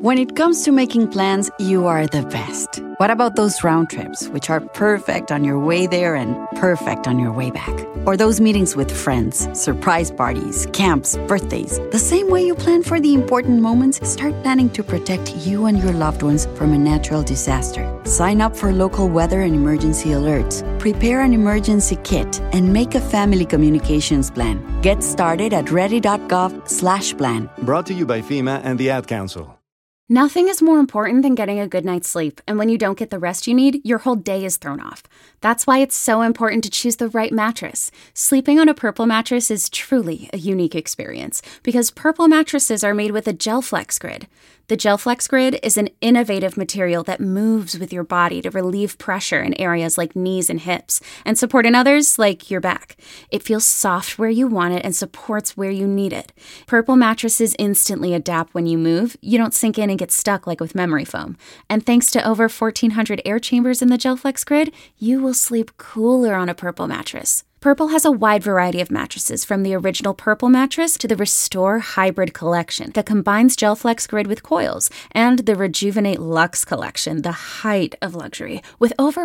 When it comes to making plans, you are the best. What about those round trips, which are perfect on your way there and perfect on your way back? Or those meetings with friends, surprise parties, camps, birthdays. The same way you plan for the important moments, start planning to protect you and your loved ones from a natural disaster. Sign up for local weather and emergency alerts. Prepare an emergency kit and make a family communications plan. Get started at ready.gov/plan. Brought to you by FEMA and the Ad Council. Nothing is more important than getting a good night's sleep, and when you don't get the rest you need, your whole day is thrown off. That's why it's so important to choose the right mattress. Sleeping on a Purple mattress is truly a unique experience, because Purple mattresses are made with a GelFlex Grid. The GelFlex Grid is an innovative material that moves with your body to relieve pressure in areas like knees and hips, and support in others like your back. It feels soft where you want it and supports where you need it. Purple mattresses instantly adapt when you move. You don't sink in and get stuck like with memory foam. And thanks to over 1,400 air chambers in the GelFlex Grid, you will sleep cooler on a Purple mattress. Purple has a wide variety of mattresses, from the original Purple mattress to the Restore Hybrid collection that combines GelFlex Grid with coils, and the Rejuvenate Luxe collection, the height of luxury, with over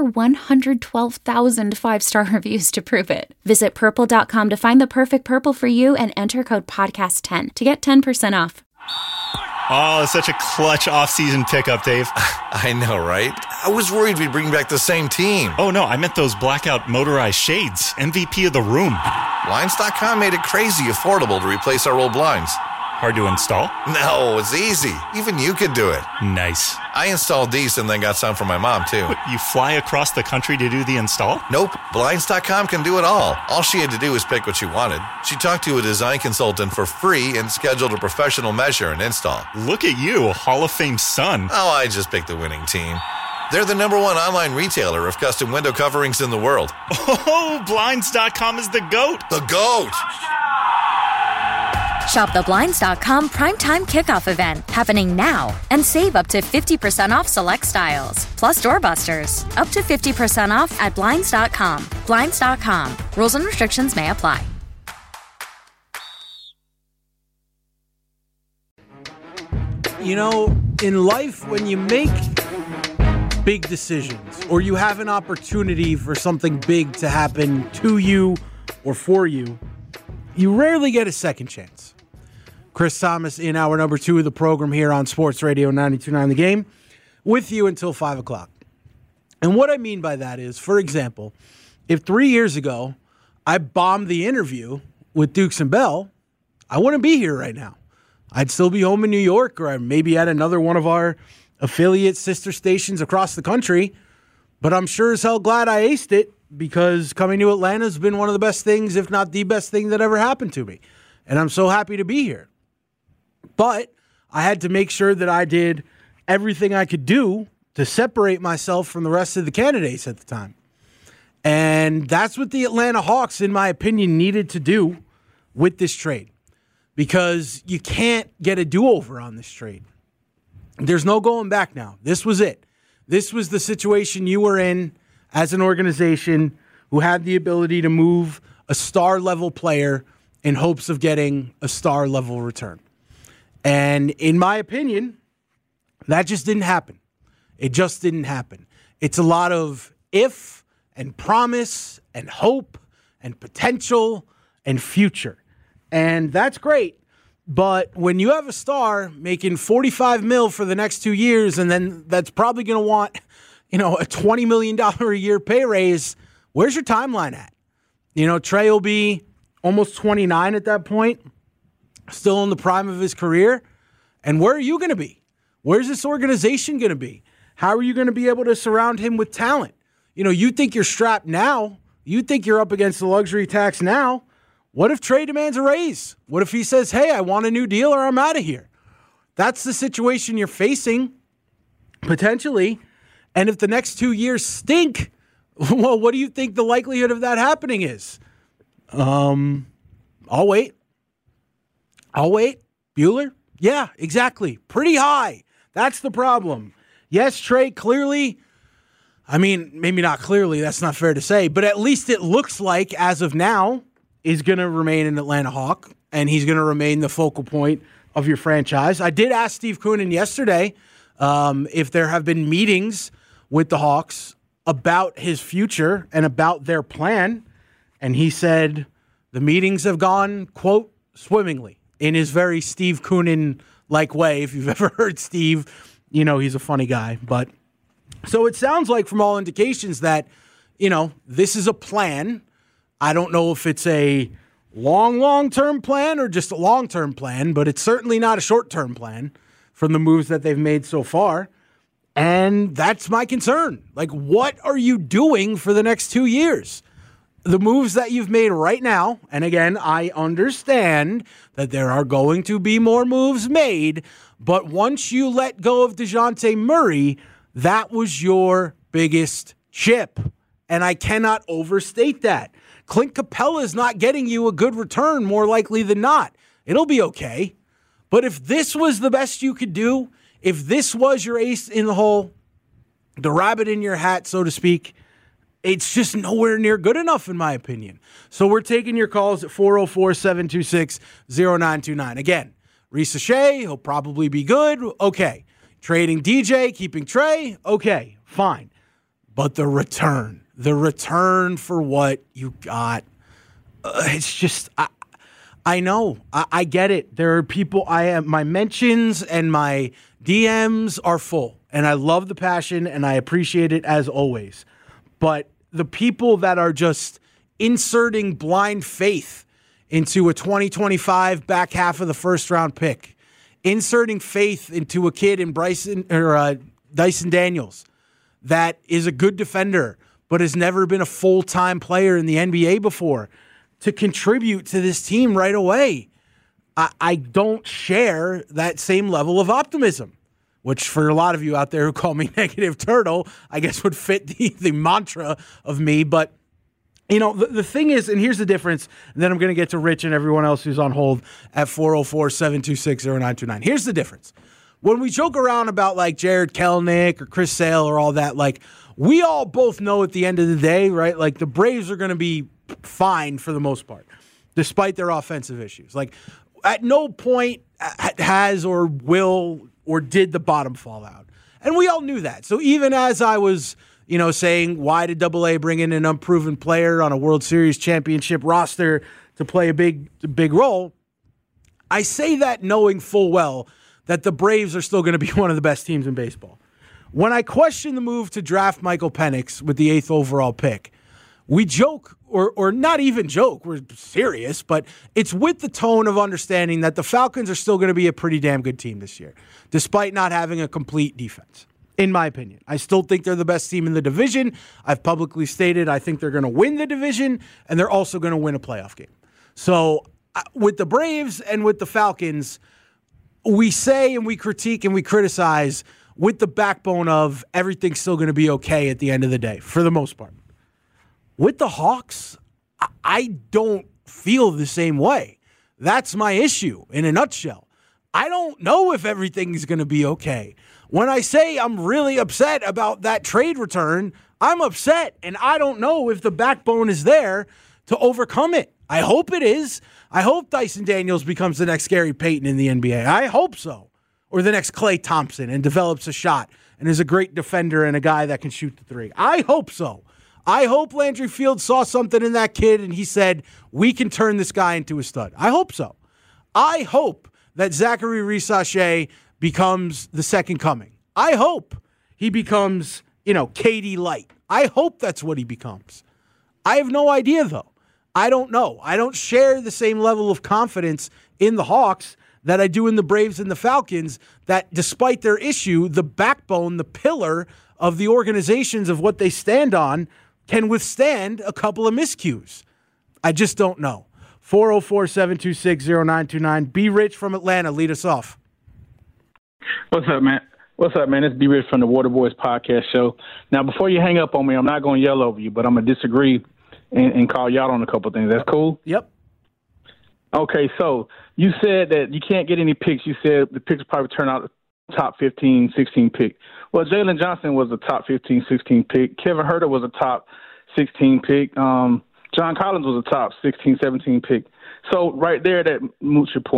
112,000 five-star reviews to prove it. Visit Purple.com to find the perfect Purple for you and enter code PODCAST10 to get 10% off. Oh, such a clutch off-season pickup, Dave. I know, right? I was worried we'd bring back the same team. Oh, no, I meant those blackout motorized shades. MVP of the room. Blinds.com made it crazy affordable to replace our old blinds. Hard to install? No, it's easy. Even you could do it. Nice. I installed these and then got some for my mom, too. What, you fly across the country to do the install? Nope. Blinds.com can do it all. All she had to do was pick what she wanted. She talked to a design consultant for free and scheduled a professional measure and install. Look at you, a Hall of Fame son. Oh, I just picked the winning team. They're the #1 online retailer of custom window coverings in the world. Oh, Blinds.com is the GOAT. The GOAT! Shop the Blinds.com Primetime Kickoff event happening now and save up to 50% off select styles. Plus doorbusters. Up to 50% off at Blinds.com. Blinds.com. Rules and restrictions may apply. You know, in life, when you make big decisions or you have an opportunity for something big to happen to you or for you, you rarely get a second chance. Chris Thomas in hour number 2 of the program here on Sports Radio 92.9 The Game, with you until 5 o'clock. And what I mean by that is, for example, if 3 years ago I bombed the interview with Dukes and Bell, I wouldn't be here right now. I'd still be home in New York, or maybe at another one of our affiliate sister stations across the country. But I'm sure as hell glad I aced it, because coming to Atlanta has been one of the best things, if not the best thing that ever happened to me. And I'm so happy to be here. But I had to make sure that I did everything I could do to separate myself from the rest of the candidates at the time. And that's what the Atlanta Hawks, in my opinion, needed to do with this trade. Because you can't get a do-over on this trade. There's no going back now. This was it. This was the situation you were in as an organization who had the ability to move a star-level player in hopes of getting a star-level return. And in my opinion, that just didn't happen. It just didn't happen. It's a lot of if and promise and hope and potential and future. And that's great. But when you have a star making $45 million for the next 2 years, and then that's probably going to want, a $20 million a year pay raise, where's your timeline at? Trey will be almost 29 at that point, still in the prime of his career. And where are you going to be? Where's this organization going to be? How are you going to be able to surround him with talent? You think you're strapped now. You think you're up against the luxury tax now. What if Trey demands a raise? What if he says, hey, I want a new deal or I'm out of here? That's the situation you're facing, potentially. And if the next 2 years stink, well, what do you think the likelihood of that happening is? I'll wait. Bueller? Yeah, exactly. Pretty high. That's the problem. Yes, Trey clearly, maybe not clearly, that's not fair to say, but at least it looks like, as of now, is going to remain an Atlanta Hawk, and he's going to remain the focal point of your franchise. I did ask Steve Koonin yesterday if there have been meetings with the Hawks about his future and about their plan, and he said the meetings have gone, quote, swimmingly, in his very Steve Koonin-like way. If you've ever heard Steve, you know he's a funny guy. But so it sounds like from all indications that, you know, this is a plan. I don't know if it's a long-term plan or just a long-term plan, but it's certainly not a short-term plan from the moves that they've made so far. And that's my concern. Like, what are you doing for the next 2 years? The moves that you've made right now, and again, I understand that there are going to be more moves made, but once you let go of DeJounte Murray, that was your biggest chip. And I cannot overstate that. Clint Capella is not getting you a good return, more likely than not. It'll be okay. But if this was the best you could do, if this was your ace in the hole, the rabbit in your hat, so to speak, it's just nowhere near good enough, in my opinion. So we're taking your calls at 404-726-0929. Again, Risa Shea, he'll probably be good. Okay. Trading DJ, keeping Trey. Okay, fine. But the return for what you got, it's just, I know, I get it. There are people, my mentions and my DMs are full, and I love the passion, and I appreciate it as always. But the people that are just inserting blind faith into a 2025 back half of the first round pick, inserting faith into a kid in Dyson Daniels that is a good defender but has never been a full-time player in the NBA before, to contribute to this team right away. I don't share that same level of optimism, which for a lot of you out there who call me Negative Turtle, I guess would fit the mantra of me. But, you know, the thing is, and here's the difference, and then I'm going to get to Rich and everyone else who's on hold at 404-726-0929. Here's the difference. When we joke around about, like, Jared Kelenic or Chris Sale or all that, like, we all both know at the end of the day, right, like, the Braves are going to be fine for the most part, despite their offensive issues. Like, at no point has or will or did the bottom fall out. And we all knew that. So even as I was, you know, saying, why did AA bring in an unproven player on a World Series championship roster to play a big role, I say that knowing full well that the Braves are still going to be one of the best teams in baseball. When I question the move to draft Michael Penix with the 8th overall pick, we joke, or not even joke, we're serious, but it's with the tone of understanding that the Falcons are still going to be a pretty damn good team this year, despite not having a complete defense, in my opinion. I still think they're the best team in the division. I've publicly stated I think they're going to win the division, and they're also going to win a playoff game. So with the Braves and with the Falcons, we say and we critique and we criticize with the backbone of everything's still going to be okay at the end of the day, for the most part. With the Hawks, I don't feel the same way. That's my issue in a nutshell. I don't know if everything's going to be okay. When I say I'm really upset about that trade return, I'm upset, and I don't know if the backbone is there to overcome it. I hope it is. I hope Dyson Daniels becomes the next Gary Payton in the NBA. I hope so. Or the next Klay Thompson and develops a shot and is a great defender and a guy that can shoot the three. I hope so. I hope Landry Fields saw something in that kid and he said, we can turn this guy into a stud. I hope so. I hope that Zachary Risa-Shea becomes the second coming. I hope he becomes, KD Light. I hope that's what he becomes. I have no idea, though. I don't know. I don't share the same level of confidence in the Hawks that I do in the Braves and the Falcons, that despite their issue, the backbone, the pillar of the organizations of what they stand on can withstand a couple of miscues. I just don't know. 404-726-0929. B. Rich from Atlanta, lead us off. What's up, man? It's B. Rich from the Water Boys podcast show. Now, before you hang up on me, I'm not going to yell over you, but I'm going to disagree and call you out on a couple of things. That's cool? Yep. Okay, so you said that you can't get any picks. You said the picks probably turn out top 15, 16 pick. Well, Jalen Johnson was a top 15, 16 pick. Kevin Huerter was a top 16 pick. John Collins was a top 16, 17 pick. So right there, that moots your point.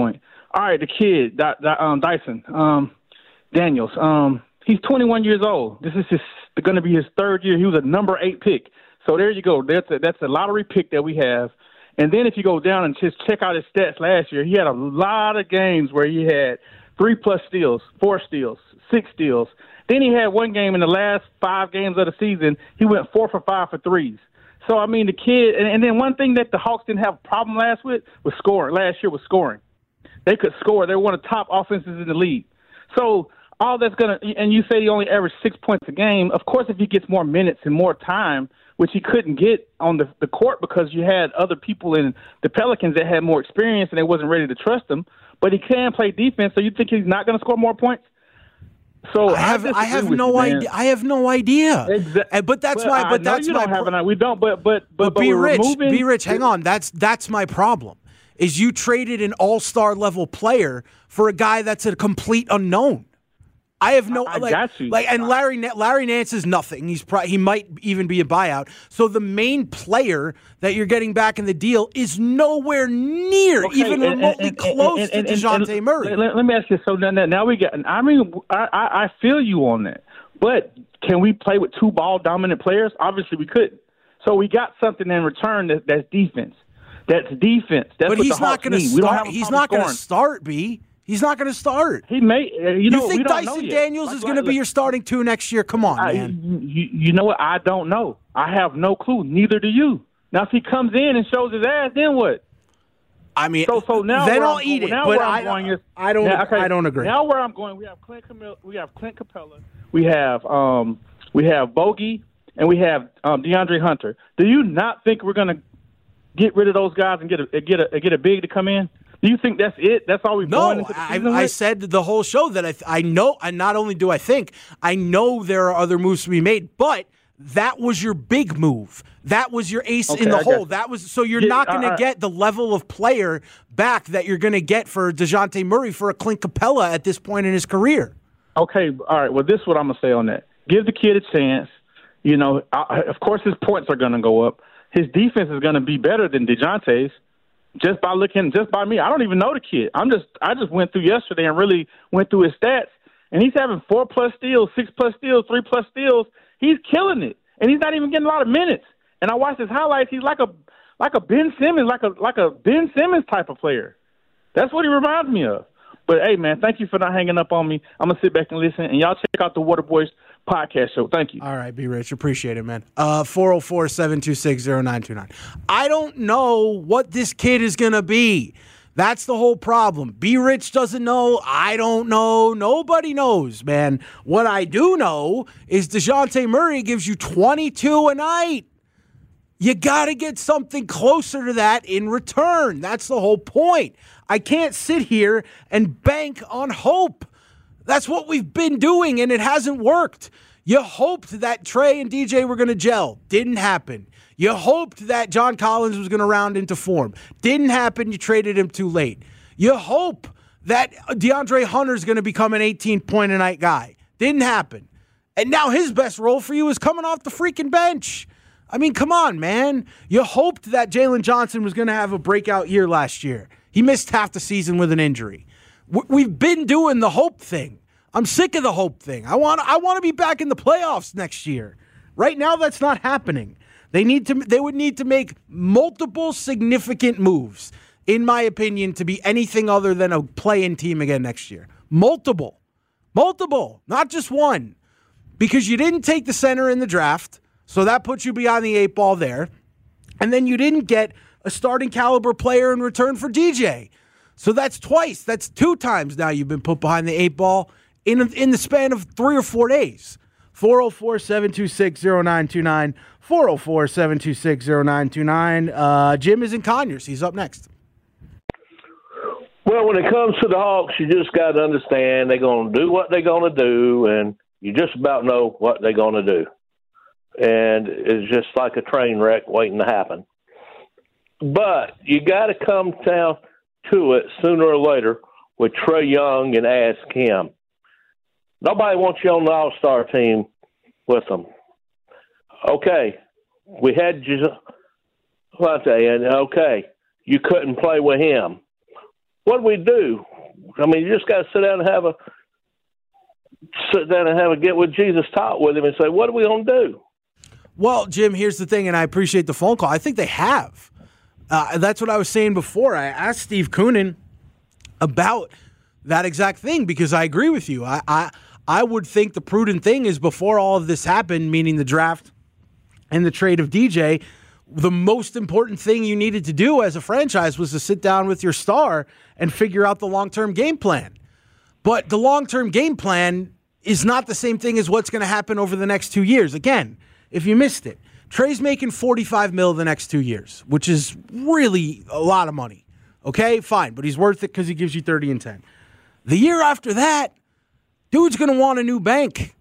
all right, the kid, Dyson Daniels, he's 21 years old. This is going to be his third year. He was a number 8 pick. So there you go. That's a lottery pick that we have. And then if you go down and just check out his stats last year, he had a lot of games where he had 3+ steals, 4 steals, 6 steals. Then he had one game in the last 5 games of the season, he went 4 for 5 for threes. So, I mean, the kid – and then one thing that the Hawks didn't have a problem last year was scoring. They could score. They were one of the top offenses in the league. So all that's going to – and you say he only averaged 6 points a game. Of course, if he gets more minutes and more time, which he couldn't get on the court because you had other people in the Pelicans that had more experience and they wasn't ready to trust him, but he can play defense, so you think he's not going to score more points? So I have no idea. I have no idea. Exactly. But that's why. But that's you my. Don't have an, we don't. But be rich. Hang on. That's my problem. Is you traded an all-star level player for a guy that's a complete unknown. I have no. I got you. And Larry Nance is nothing. He might even be a buyout. So the main player that you're getting back in the deal is nowhere near even remotely close to DeJounte Murray. Let me ask you. So now we get. I mean, I feel you on that. But can we play with 2 ball dominant players? Obviously, we couldn't. So we got something in return that's defense. That's defense. That's but what he's not going to start. He's not going to start. He's not going to start. He may. You think Dyson Daniels is going to be your starting 2 next year? Come on, man. You know what? I don't know. I have no clue. Neither do you. Now, if he comes in and shows his ass, then what? I mean, so now then I'll eat it. But I don't agree. Now where I'm going, we have Clint Capella, we have Bogey, and we have DeAndre Hunter. Do you not think we're going to get rid of those guys and get a big to come in? Do you think that's it? That's all we've going into the season with? I said the whole show that I know, and not only do I think, I know there are other moves to be made, but that was your big move. That was your ace in the hole. That was so you're not going to get the level of player back that you're going to get for DeJounte Murray for a Clint Capella at this point in his career. Okay, all right. Well, this is what I'm going to say on that. Give the kid a chance. You know, of course his points are going to go up. His defense is going to be better than DeJounte's. Just by me. I don't even know the kid. I just went through yesterday and really went through his stats, and he's having 4+ steals, 6+ steals, 3+ steals. He's killing it, and he's not even getting a lot of minutes. And I watched his highlights. He's like a Ben Simmons, like a Ben Simmons type of player. That's what he reminds me of. But hey, man, thank you for not hanging up on me. I'm gonna sit back and listen, and y'all check out the Waterboys podcast show. Thank you. All right, be rich. Appreciate it, man. 404-726-0929. I don't know what this kid is going to be. That's the whole problem. Be Rich doesn't know. I don't know. Nobody knows, man. What I do know is DeJounte Murray gives you 22 a night. You got to get something closer to that in return. That's the whole point. I can't sit here and bank on hope. That's what we've been doing, and it hasn't worked. You hoped that Trey and DJ were going to gel. Didn't happen. You hoped that John Collins was going to round into form. Didn't happen. You traded him too late. You hope that DeAndre Hunter's going to become an 18-point-a-night guy. Didn't happen. And now his best role for you is coming off the freaking bench. I mean, come on, man. You hoped that Jalen Johnson was going to have a breakout year last year. He missed half the season with an injury. We've been doing the hope thing. I'm sick of the hope thing. I want to be back in the playoffs next year. Right now, that's not happening. They would need to make multiple significant moves, in my opinion, to be anything other than a play-in team again next year. Multiple, not just one, because you didn't take the center in the draft, so that puts you beyond the 8 ball there, and then you didn't get a starting caliber player in return for DJ. So that's twice. That's 2 times now you've been put behind the 8 ball in the span of 3 or 4 days. 404-726-0929. 404-726-0929. Jim is in Conyers. He's up next. Well, when it comes to the Hawks, you just got to understand they're going to do what they're going to do, and you just about know what they're going to do. And it's just like a train wreck waiting to happen. But you got to come down to it sooner or later with Trae Young and ask him. Nobody wants you on the All-Star team with them. Okay, we had Javante, and okay, you couldn't play with him. What did we do? I mean, you just got to sit down and have a get with Jesus talk with him and say, what are we going to do? Well, Jim, here's the thing, and I appreciate the phone call. I think they have. That's what I was saying before. I asked Steve Koonin about that exact thing because I agree with you. I would think the prudent thing is before all of this happened, meaning the draft and the trade of DJ, the most important thing you needed to do as a franchise was to sit down with your star and figure out the long-term game plan. But the long-term game plan is not the same thing as what's going to happen over the next 2 years. Again, if you missed it, Trey's making $45 million the next 2 years, which is really a lot of money. Okay, fine, but he's worth it because he gives you 30 and 10. The year after that, dude's going to want a new bank.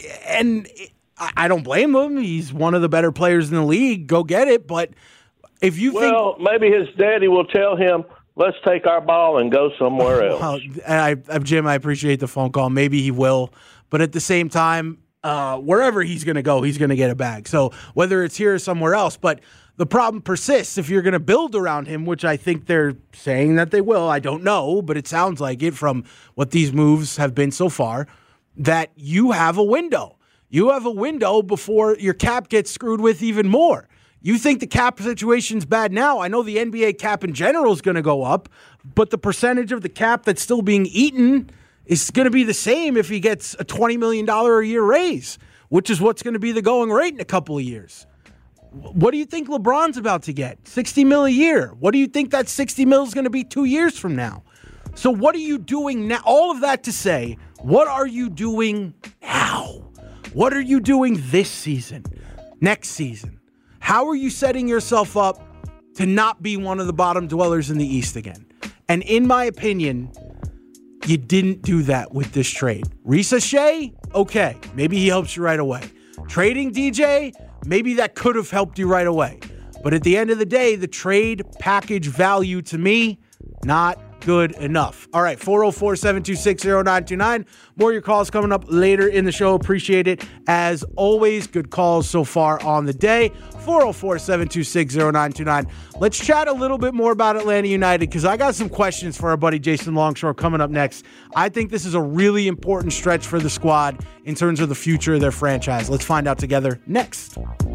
I don't blame him. He's one of the better players in the league. Go get it. But if you think... maybe his daddy will tell him, let's take our ball and go somewhere else. Jim, I appreciate the phone call. Maybe he will. But at the same time, wherever he's going to go, he's going to get a bag. So whether it's here or somewhere else. But the problem persists if you're going to build around him, which I think they're saying that they will. I don't know, but it sounds like it from what these moves have been so far, that you have a window. You have a window before your cap gets screwed with even more. You think the cap situation's bad now. I know the NBA cap in general is going to go up, but the percentage of the cap that's still being eaten is going to be the same if he gets a $20 million a year raise, which is what's going to be the going rate in a couple of years. What do you think LeBron's about to get? $60 million a year. What do you think that $60 million is going to be 2 years from now? So what are you doing now? All of that to say, what are you doing now? What are you doing this season, next season? How are you setting yourself up to not be one of the bottom dwellers in the East again? And in my opinion, you didn't do that with this trade. Risa Shea, okay, maybe he helps you right away. Trading DJ, maybe that could have helped you right away. But at the end of the day, the trade package value to me, not good enough. All right, 404-726-0929. More of your calls coming up later in the show. Appreciate it. As always, good calls so far on the day. 404-726-0929. Let's chat a little bit more about Atlanta United because I got some questions for our buddy Jason Longshore coming up next. I think this is a really important stretch for the squad in terms of the future of their franchise. Let's find out together next.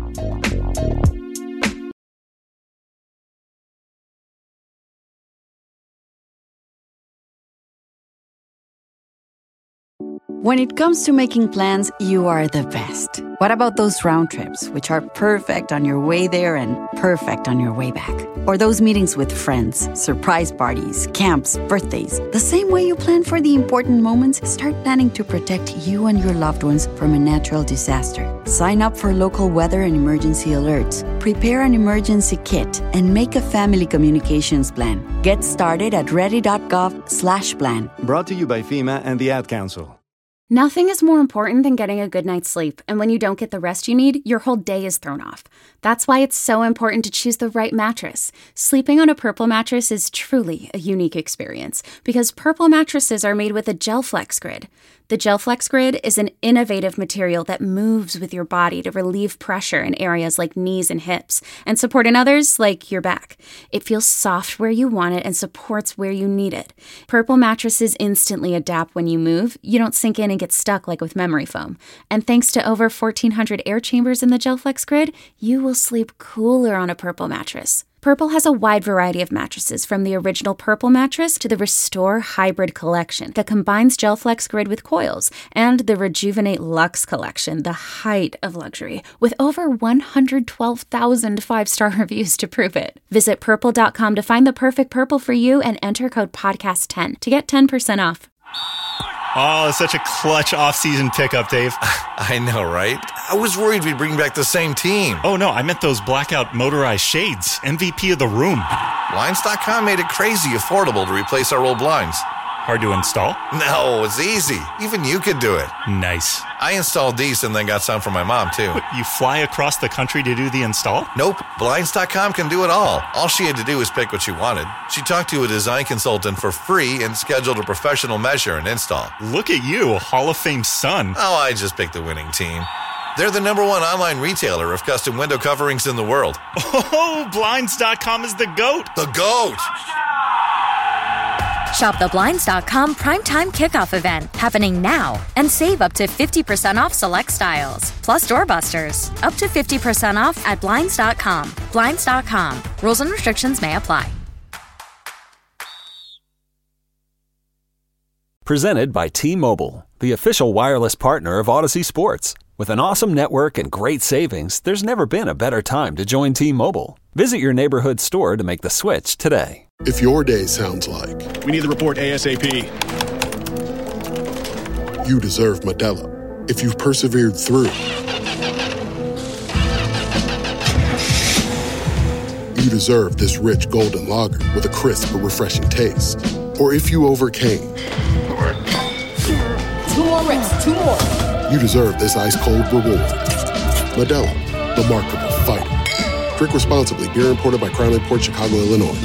When it comes to making plans, you are the best. What about those round trips, which are perfect on your way there and perfect on your way back? Or those meetings with friends, surprise parties, camps, birthdays. The same way you plan for the important moments, start planning to protect you and your loved ones from a natural disaster. Sign up for local weather and emergency alerts. Prepare an emergency kit and make a family communications plan. Get started at ready.gov/plan. Brought to you by FEMA and the Ad Council. Nothing is more important than getting a good night's sleep, and when you don't get the rest you need, your whole day is thrown off. That's why it's so important to choose the right mattress. Sleeping on a Purple mattress is truly a unique experience because Purple mattresses are made with a GelFlex Grid. The GelFlex Grid is an innovative material that moves with your body to relieve pressure in areas like knees and hips and support in others like your back. It feels soft where you want it and supports where you need it. Purple mattresses instantly adapt when you move. You don't sink in and get stuck like with memory foam. And thanks to over 1,400 air chambers in the GelFlex Grid, you will sleep cooler on a Purple mattress. Purple has a wide variety of mattresses, from the original Purple mattress to the Restore Hybrid collection that combines GelFlex Grid with coils, and the Rejuvenate Luxe collection, the height of luxury, with over 112,000 five-star reviews to prove it. Visit Purple.com to find the perfect Purple for you and enter code PODCAST10 to get 10% off. Oh, such a clutch off-season pickup, Dave. I know, right? I was worried we'd bring back the same team. Oh, no, I meant those blackout motorized shades. MVP of the room. Blinds.com made it crazy affordable to replace our old blinds. Hard to install? No, it's easy. Even you could do it. Nice. I installed these and then got some for my mom, too. What, you fly across the country to do the install? Nope. Blinds.com can do it all. All she had to do was pick what she wanted. She talked to a design consultant for free and scheduled a professional measure and install. Look at you, a Hall of Fame son. Oh, I just picked the winning team. They're the #1 online retailer of custom window coverings in the world. Oh, Blinds.com is the GOAT. The GOAT! Shop the Blinds.com Primetime Kickoff event happening now and save up to 50% off select styles. Plus doorbusters, up to 50% off at Blinds.com. Blinds.com. Rules and restrictions may apply. Presented by T-Mobile, the official wireless partner of Odyssey Sports. With an awesome network and great savings, there's never been a better time to join T-Mobile. Visit your neighborhood store to make the switch today. If your day sounds like, We need the report ASAP. you deserve Modelo. If you've persevered through, you deserve this rich golden lager with a crisp but refreshing taste. Or if you overcame, 2 more reps, 2 more. you deserve this ice-cold reward. Modelo, the Remarkable Fighter. Drink responsibly. Beer imported by Crown Imports, Chicago, Illinois.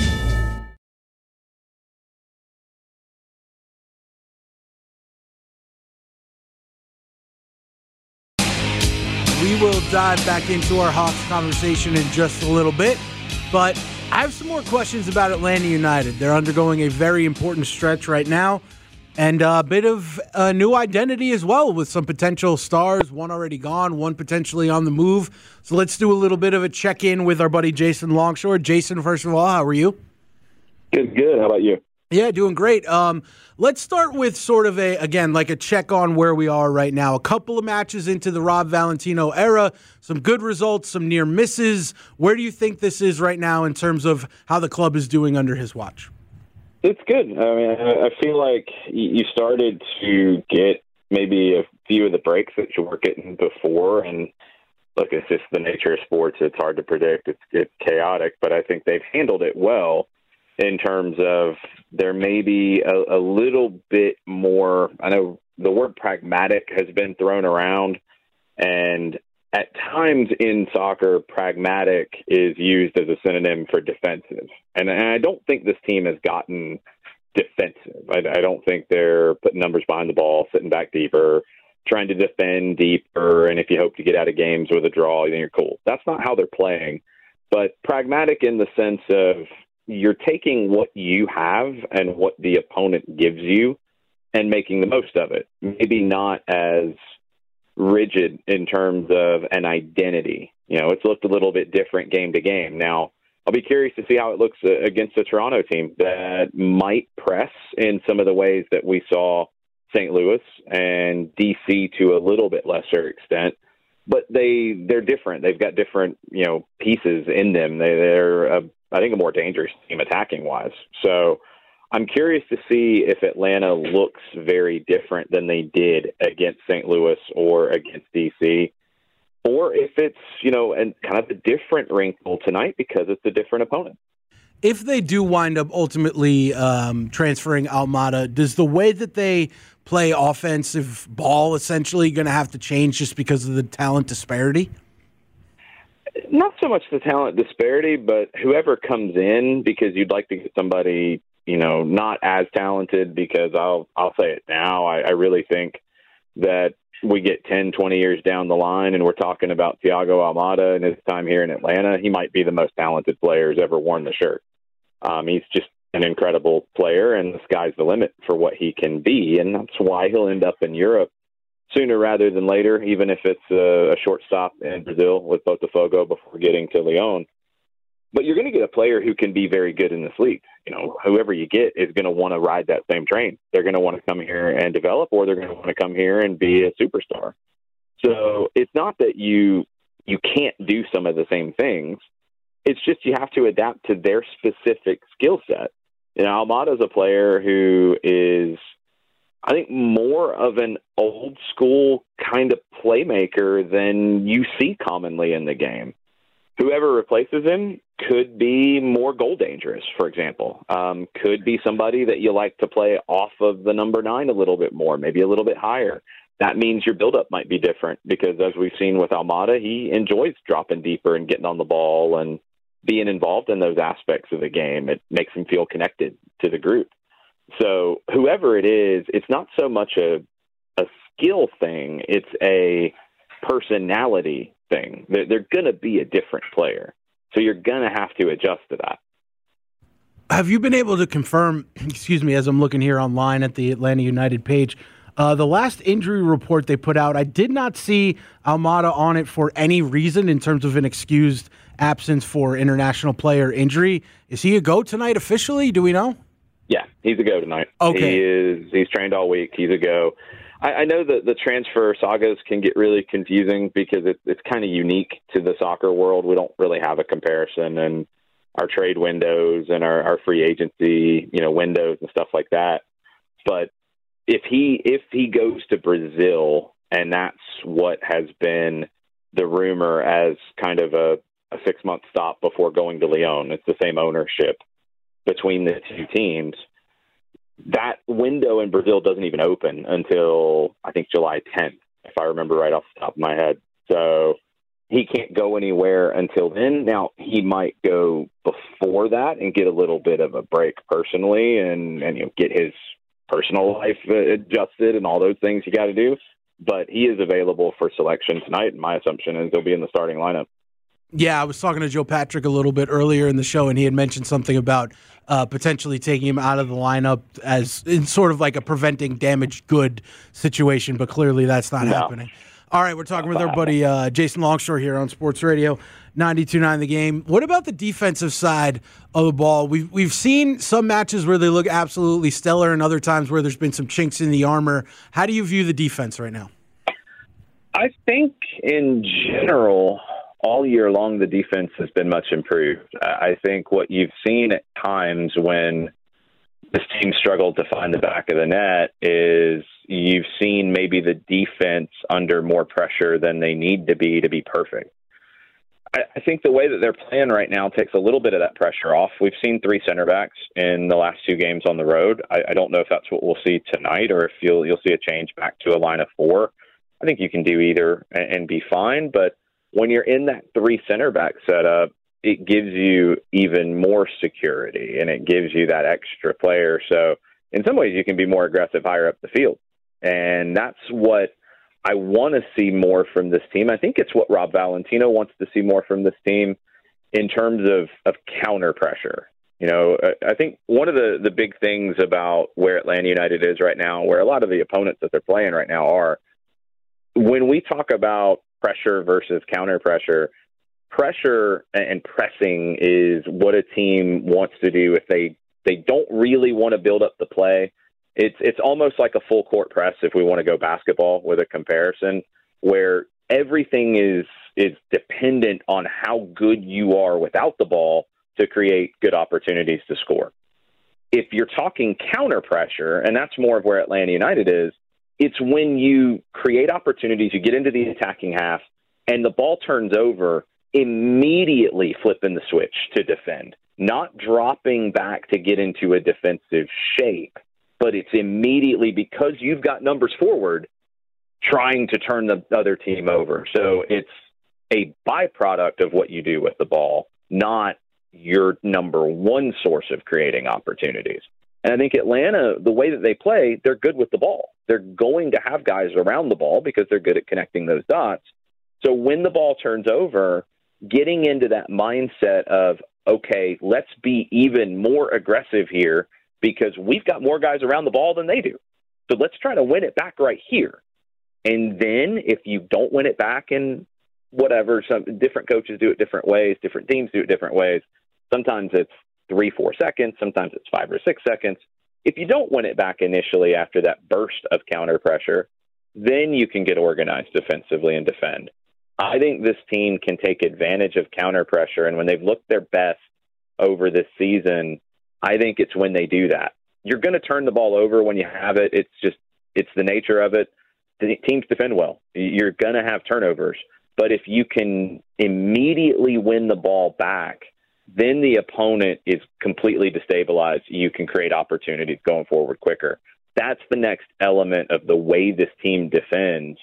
We will dive back into our Hawks conversation in just a little bit, but I have some more questions about Atlanta United. They're undergoing a very important stretch right now, and a bit of a new identity as well, with some potential stars, one already gone, one potentially on the move. So let's do a little bit of a check-in with our buddy Jason Longshore. Jason, first of all, how are you? Good. How about you? Yeah, doing great. Let's start with sort of a check on where we are right now. A couple of matches into the Rob Valentino era, some good results, some near misses. Where do you think this is right now in terms of how the club is doing under his watch? It's good. I mean, I feel like you started to get maybe a few of the breaks that you were getting before. And look, it's just the nature of sports. It's hard to predict. It's chaotic, but I think they've handled it well. In terms of there may be a little bit more, I know the word pragmatic has been thrown around, and at times in soccer, pragmatic is used as a synonym for defensive. And I don't think this team has gotten defensive. I don't think they're putting numbers behind the ball, sitting back deeper, trying to defend deeper, and if you hope to get out of games with a draw, then you're cool. That's not how they're playing. But pragmatic in the sense of you're taking what you have and what the opponent gives you and making the most of it. Maybe not as rigid in terms of an identity. It's looked a little bit different game to game. Now, I'll be curious to see how it looks against a Toronto team that might press in some of the ways that we saw St. Louis and DC to a little bit lesser extent. But they're different. They've got different, pieces in them. They're I think a more dangerous team attacking-wise. So I'm curious to see if Atlanta looks very different than they did against St. Louis or against D.C., or if it's, and kind of a different wrinkle tonight because it's a different opponent. If they do wind up ultimately transferring Almada, does the way that they play offensive ball essentially going to have to change just because of the talent disparity? Not so much the talent disparity, but whoever comes in, because you'd like to get somebody, not as talented, because I'll say it now. I really think that we get 10, 20 years down the line and we're talking about Thiago Almada and his time here in Atlanta. He might be the most talented player who's ever worn the shirt. He's just an incredible player, and the sky's the limit for what he can be. And that's why he'll end up in Europe sooner rather than later, even if it's a short stop in Brazil with Botafogo before getting to Lyon. But you're going to get a player who can be very good in this league. Whoever you get is going to want to ride that same train. They're going to want to come here and develop, or they're going to want to come here and be a superstar. So it's not that you can't do some of the same things. It's just you have to adapt to their specific skill set. Almada's a player who is, I think, more of an old school kind of playmaker than you see commonly in the game. Whoever replaces him could be more goal dangerous, for example. Could be somebody that you like to play off of the number 9 a little bit more, maybe a little bit higher. That means your buildup might be different because, as we've seen with Almada, he enjoys dropping deeper and getting on the ball and being involved in those aspects of the game. It makes him feel connected to the group. So whoever it is, it's not so much a skill thing. It's a personality thing. They're going to be a different player. So you're going to have to adjust to that. Have you been able to confirm, excuse me, as I'm looking here online at the Atlanta United page, the last injury report they put out, I did not see Almada on it for any reason in terms of an excused absence for international player injury. Is he a go tonight officially? Do we know? Yeah, he's a go tonight. Okay. He's trained all week. He's a go. I know that the transfer sagas can get really confusing because it's kind of unique to the soccer world. We don't really have a comparison, and our trade windows and our free agency, windows and stuff like that. But if he goes to Brazil, and that's what has been the rumor as kind of a 6-month stop before going to Lyon, it's the same ownership between the two teams. That window in Brazil doesn't even open until, I think, July 10th, if I remember right off the top of my head. So he can't go anywhere until then. Now, he might go before that and get a little bit of a break personally and get his personal life adjusted and all those things you got to do. But he is available for selection tonight, and my assumption is he'll be in the starting lineup. Yeah, I was talking to Joe Patrick a little bit earlier in the show, and he had mentioned something about potentially taking him out of the lineup as in sort of like a preventing damaged good situation, but clearly that's not happening. All right, we're talking with our buddy Jason Longshore here on Sports Radio 92.9 The Game. What about the defensive side of the ball? We've seen some matches where they look absolutely stellar and other times where there's been some chinks in the armor. How do you view the defense right now? I think in general, all year long, the defense has been much improved. I think what you've seen at times when this team struggled to find the back of the net is you've seen maybe the defense under more pressure than they need to be perfect. I think the way that they're playing right now takes a little bit of that pressure off. We've seen 3 center backs in the last 2 games on the road. I don't know if that's what we'll see tonight or if you'll see a change back to a line of 4. I think you can do either and be fine, but when you're in that 3 center back setup, it gives you even more security and it gives you that extra player. So in some ways you can be more aggressive higher up the field. And that's what I want to see more from this team. I think it's what Rob Valentino wants to see more from this team in terms of counter pressure. I think one of the big things about where Atlanta United is right now, where a lot of the opponents that they're playing right now are, when we talk about pressure versus counter pressure and pressing is what a team wants to do if they don't really want to build up the play. It's almost like a full court press if we want to go basketball with a comparison, where everything is dependent on how good you are without the ball to create good opportunities to score. If you're talking counter pressure, and that's more of where Atlanta United is, it's when you create opportunities, you get into the attacking half, and the ball turns over, immediately flipping the switch to defend, not dropping back to get into a defensive shape, but it's immediately because you've got numbers forward trying to turn the other team over. So it's a byproduct of what you do with the ball, not your number one source of creating opportunities. And I think Atlanta, the way that they play, they're good with the ball. They're going to have guys around the ball because they're good at connecting those dots. So when the ball turns over, getting into that mindset of, okay, let's be even more aggressive here because we've got more guys around the ball than they do. So let's try to win it back right here. And then if you don't win it back in whatever, some different coaches do it different ways, different teams do it different ways. Sometimes it's 3-4 seconds. Sometimes it's 5 or 6 seconds. If you don't win it back initially after that burst of counter pressure, then you can get organized defensively and defend. I think this team can take advantage of counter pressure, and when they've looked their best over this season, I think it's when they do that. You're going to turn the ball over when you have it. It's the nature of it. The teams defend well. You're going to have turnovers, but if you can immediately win the ball back, then the opponent is completely destabilized. You can create opportunities going forward quicker. That's the next element of the way this team defends.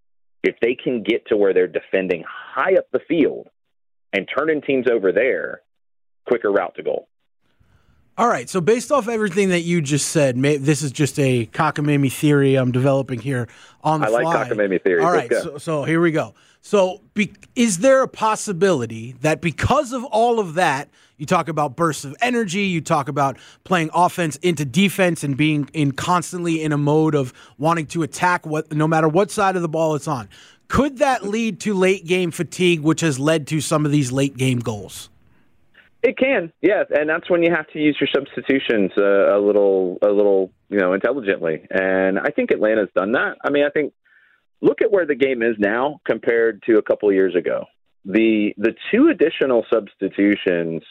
If they can get to where they're defending high up the field and turning teams over there, quicker route to goal. All right, so based off everything that you just said, this is just a cockamamie theory I'm developing here on the fly. I like cockamamie theory. All right, so here we go. So is there a possibility that because of all of that, you talk about bursts of energy, you talk about playing offense into defense and being constantly in a mode of wanting to attack no matter what side of the ball it's on, could that lead to late game fatigue, which has led to some of these late game goals? It can, yes, and that's when you have to use your substitutions a little, intelligently. And I think Atlanta's done that. I mean, I think look at where the game is now compared to a couple of years ago. The two additional substitutions,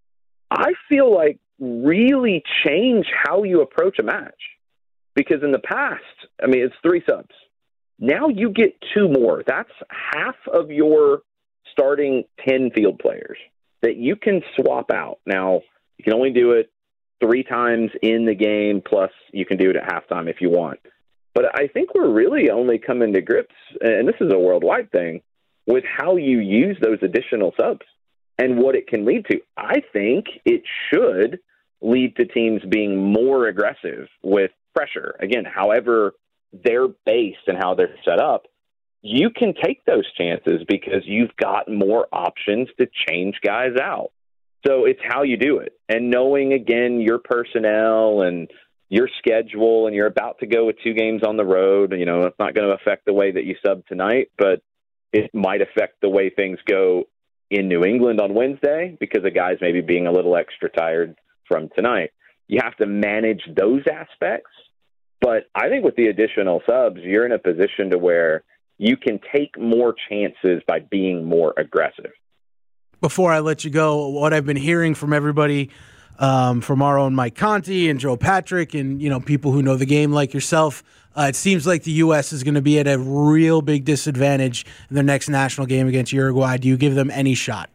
I feel like, really change how you approach a match. Because in the past, I mean, it's 3 subs. Now you get 2 more. That's half of your starting 10 field players that you can swap out. Now, you can only do it 3 times in the game, plus you can do it at halftime if you want. But I think we're really only coming to grips, and this is a worldwide thing, with how you use those additional subs and what it can lead to. I think it should lead to teams being more aggressive with pressure. Again, however they're based and how they're set up, you can take those chances because you've got more options to change guys out. So it's how you do it. And knowing, again, your personnel and your schedule, and you're about to go with 2 games on the road, it's not going to affect the way that you sub tonight, but it might affect the way things go in New England on Wednesday because the guys maybe being a little extra tired from tonight. You have to manage those aspects. But I think with the additional subs, you're in a position to where you can take more chances by being more aggressive. Before I let you go, what I've been hearing from everybody, from our own Mike Conti and Joe Patrick and, people who know the game like yourself, it seems like the U.S. is going to be at a real big disadvantage in their next national game against Uruguay. Do you give them any shot?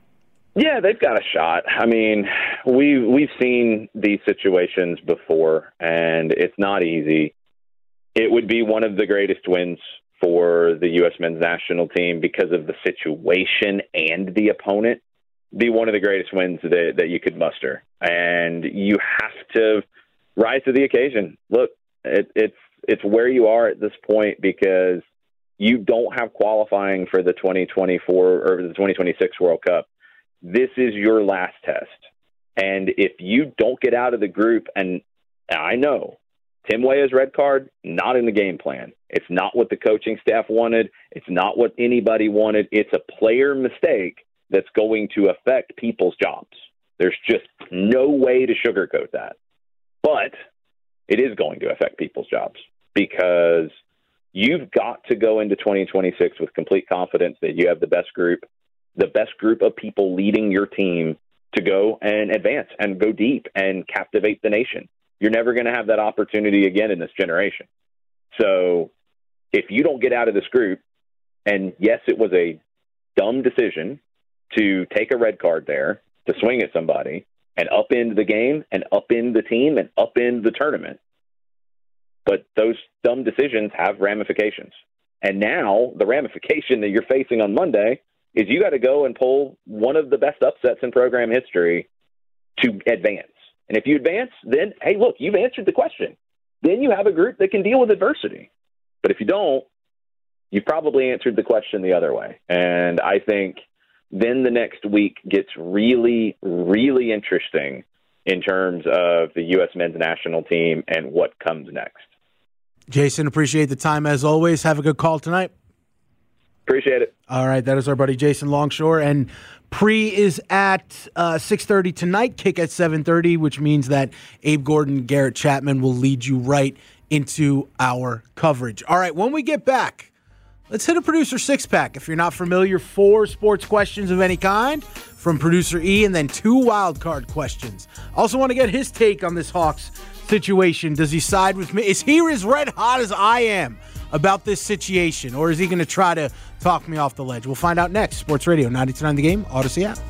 Yeah, they've got a shot. I mean, we've seen these situations before, and it's not easy. It would be one of the greatest wins for the U.S. men's national team because of the situation and the opponent. Be one of the greatest wins that you could muster. And you have to rise to the occasion. Look, it's where you are at this point because you don't have qualifying for the 2024 or the 2026 World Cup. This is your last test. And if you don't get out of the group, and I know Tim Weah's red card, not in the game plan. It's not what the coaching staff wanted. It's not what anybody wanted. It's a player mistake that's going to affect people's jobs. There's just no way to sugarcoat that. But it is going to affect people's jobs because you've got to go into 2026 with complete confidence that you have the best group of people leading your team to go and advance and go deep and captivate the nation. You're never going to have that opportunity again in this generation. So if you don't get out of this group, and yes, it was a dumb decision to take a red card there, to swing at somebody, and upend the game, and upend the team, and upend the tournament. But those dumb decisions have ramifications. And now the ramification that you're facing on Monday is you got to go and pull one of the best upsets in program history to advance. And if you advance, then, hey, look, you've answered the question. Then you have a group that can deal with adversity. But if you don't, you've probably answered the question the other way. And I think then the next week gets really, really interesting in terms of the U.S. men's national team and what comes next. Jason, appreciate the time as always. Have a good call tonight. Appreciate it. All right, that is our buddy Jason Longshore, and pre is at 6:30 tonight, kick at 7:30, which means that Abe Gordon, Garrett Chapman will lead you right into our coverage. All right, when we get back, let's hit a producer six-pack. If you're not familiar, 4 sports questions of any kind from producer E, and then 2 wild card questions. Also want to get his take on this Hawks situation. Does he side with me? Is he as red hot as I am about this situation, or is he going to try to talk me off the ledge? We'll find out next. Sports Radio 92.9 The Game, Odyssey app.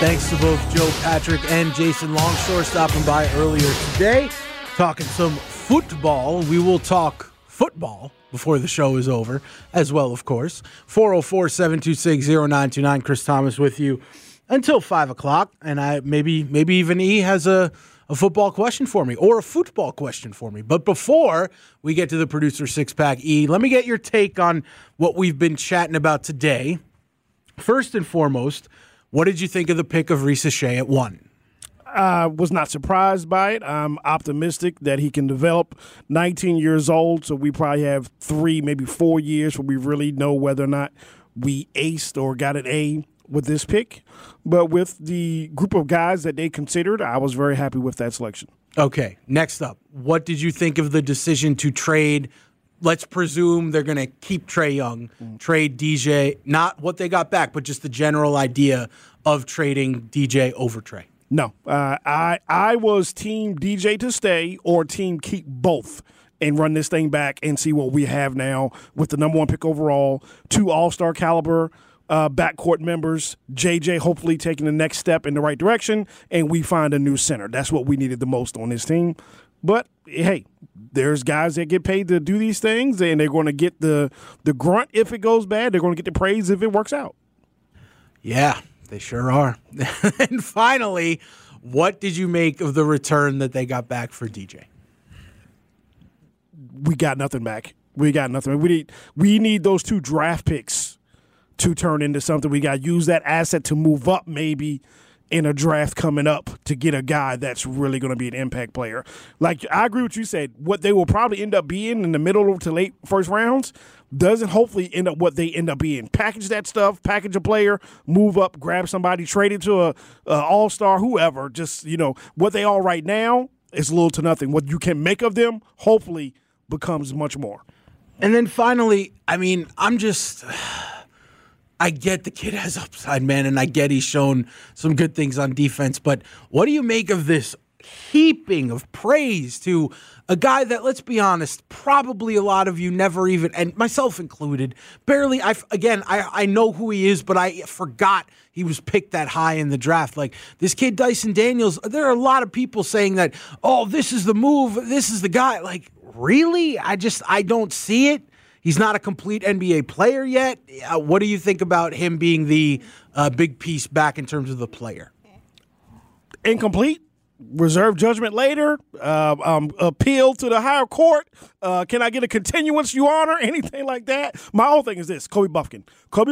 Thanks to both Joe Patrick and Jason Longshore stopping by earlier today, talking some football. We will talk football before the show is over as well, of course. 404-726-0929. Chris Thomas with you until 5 o'clock. And maybe even E has a football question for me or a football question for me. But before we get to the producer six-pack, E, let me get your take on what we've been chatting about today. First and foremost, what did you think of the pick of Risa Shea at 1? I was not surprised by it. I'm optimistic that he can develop. 19 years old, so we probably have 3, maybe 4 years where we really know whether or not we aced or got an A with this pick. But with the group of guys that they considered, I was very happy with that selection. Okay, next up, what did you think of the decision to trade? Let's presume they're going to keep Trae Young, trade DJ, not what they got back, but just the general idea of trading DJ over Trae. No, I was team DJ to stay or team keep both and run this thing back and see what we have now with the number 1 pick overall, 2 all-star caliber backcourt members, JJ hopefully taking the next step in the right direction, and we find a new center. That's what we needed the most on this team. But, hey, there's guys that get paid to do these things, and they're going to get the grunt if it goes bad. They're going to get the praise if it works out. Yeah, they sure are. And finally, what did you make of the return that they got back for DJ? We got nothing back. We got nothing. We need those 2 draft picks to turn into something. We got to use that asset to move up maybe in a draft coming up to get a guy that's really going to be an impact player. Like, I agree with you said, what they will probably end up being in the middle to late first rounds doesn't hopefully end up what they end up being. Package that stuff, package a player, move up, grab somebody, trade it to a all-star, whoever. Just, what they are right now is little to nothing. What you can make of them hopefully becomes much more. And then finally, I get the kid has upside, man, and I get he's shown some good things on defense, but what do you make of this heaping of praise to a guy that, let's be honest, probably a lot of you never even, and myself included, barely, I know who he is, but I forgot he was picked that high in the draft. Like, this kid, Dyson Daniels, there are a lot of people saying that, oh, this is the move, this is the guy. Like, really? I don't see it. He's not a complete NBA player yet. What do you think about him being the big piece back in terms of the player? Incomplete. Reserve judgment later. Appeal to the higher court. Can I get a continuance, Your Honor? Anything like that? My whole thing is this. Kobe Buffkin.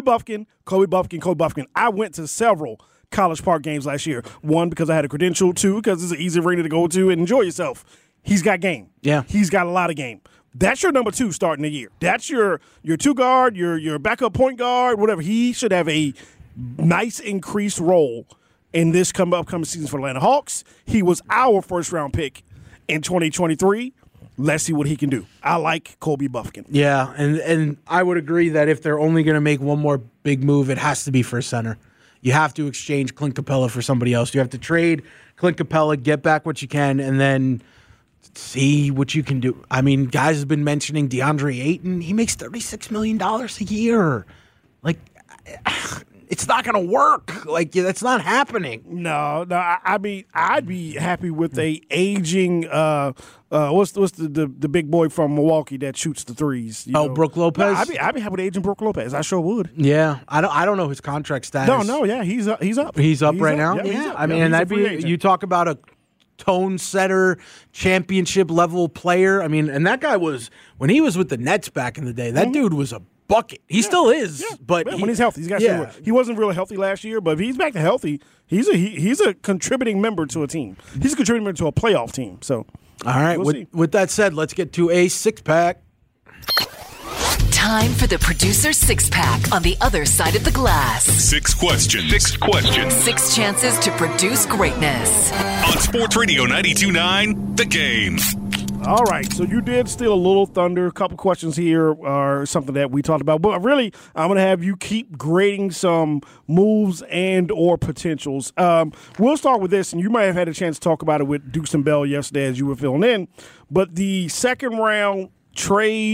I went to several College Park games last year. 1, because I had a credential. 2, because it's an easy arena to go to and enjoy yourself. He's got game. Yeah. He's got a lot of game. That's your number 2 starting the year. That's your 2 guard, your backup point guard, whatever. He should have a nice increased role in this upcoming season for the Atlanta Hawks. He was our first-round pick in 2023. Let's see what he can do. I like Kobe Buffkin. Yeah, and I would agree that if they're only going to make one more big move, it has to be for a center. You have to exchange Clint Capella for somebody else. You have to trade Clint Capella, get back what you can, and then see what you can do. I mean, guys have been mentioning DeAndre Ayton. He makes $36 million a year. Like, it's not going to work. Like, that's not happening. No. I mean, I'd be happy with a aging. What's the big boy from Milwaukee that shoots the threes? Brook Lopez. No, I'd be happy with aging Brook Lopez. I sure would. Yeah, I don't know his contract status. No, yeah, he's up. He's up right now. Yeah, I mean, and that'd be, you talk about a tone setter, championship level player. I mean, and that guy was, when he was with the Nets back in the day, that dude was a bucket. He still is, but when he's healthy, he wasn't really healthy last year, but if he's back to healthy, he's a contributing member to a team. He's a contributing member to a playoff team. So, all right. With that said, let's get to a 6-pack. Time for the producer 6-pack on the other side of the glass. 6 questions. 6 chances to produce greatness. On Sports Radio 92.9, The Game. All right, so you did steal a little thunder. A couple questions here are something that we talked about. But really, I'm going to have you keep grading some moves and or potentials. We'll start with this, and you might have had a chance to talk about it with Dukes and Bell yesterday as you were filling in. But the second round trade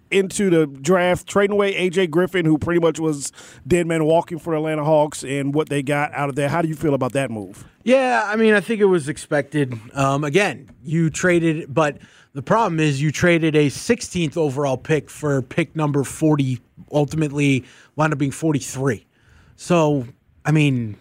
into the draft, trading away A.J. Griffin, who pretty much was dead man walking for the Atlanta Hawks, and what they got out of there. How do you feel about that move? Yeah, I mean, I think it was expected. Again, you traded, but the problem is you traded a 16th overall pick for pick number 40, ultimately wound up being 43. So, I mean,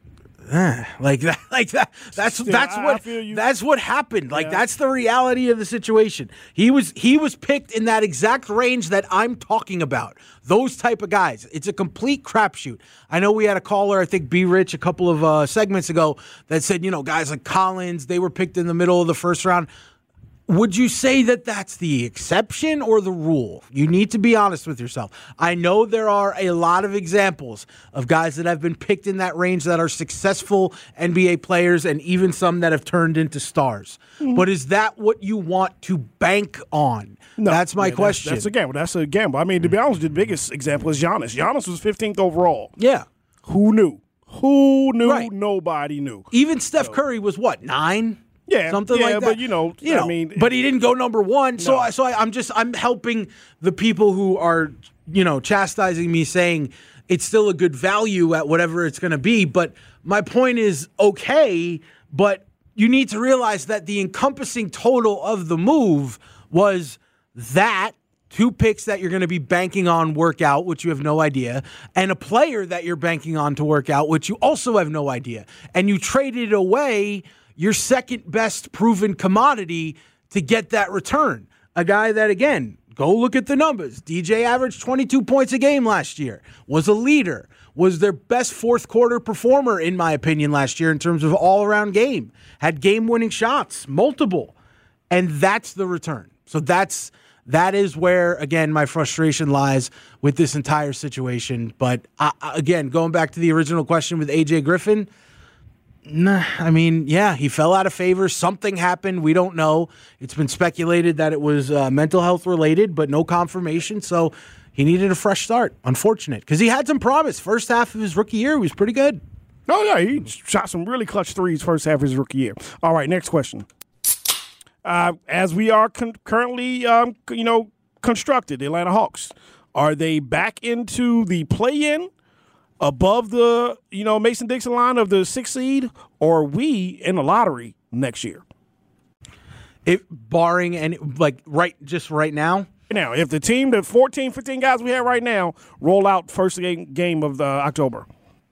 that's what happened. Like, that's the reality of the situation. He was picked in that exact range that I'm talking about. Those type of guys. It's a complete crapshoot. I know we had a caller, I think B Rich, a couple of segments ago that said, guys like Collins, they were picked in the middle of the first round. Would you say that that's the exception or the rule? You need to be honest with yourself. I know there are a lot of examples of guys that have been picked in that range that are successful NBA players and even some that have turned into stars. Mm-hmm. But is that what you want to bank on? No, that's my question. That's a gamble. That's a gamble. I mean, to be honest, the biggest example is Giannis. Giannis was 15th overall. Yeah. Who knew? Right. Nobody knew. Even Steph Curry was what, 9? Yeah, something like that. But I mean, but he didn't go number one. So, no. I'm helping the people who are, chastising me, saying it's still a good value at whatever it's going to be. But my point is, okay, but you need to realize that the encompassing total of the move was that 2 picks that you're going to be banking on work out, which you have no idea, and a player that you're banking on to work out, which you also have no idea. And you traded away your second best proven commodity to get that return. A guy that, again, go look at the numbers. DJ averaged 22 points a game last year, was a leader, was their best fourth quarter performer, in my opinion, last year in terms of all-around game. Had game-winning shots, multiple. And that's the return. So that is where, again, my frustration lies with this entire situation. But, again, going back to the original question with A.J. Griffin, I mean, yeah, he fell out of favor. Something happened. We don't know. It's been speculated that it was mental health related, but no confirmation. So he needed a fresh start. Unfortunate, because he had some promise. First half of his rookie year, he was pretty good. Oh, yeah, he shot some really clutch threes first half of his rookie year. All right, next question. As we are currently, constructed, the Atlanta Hawks, are they back into the play-in? Above the, Mason-Dixon line of the 6th seed, or are we in the lottery next year? Barring any, just right now? Now, if the team, the 14, 15 guys we have right now, roll out first game of October.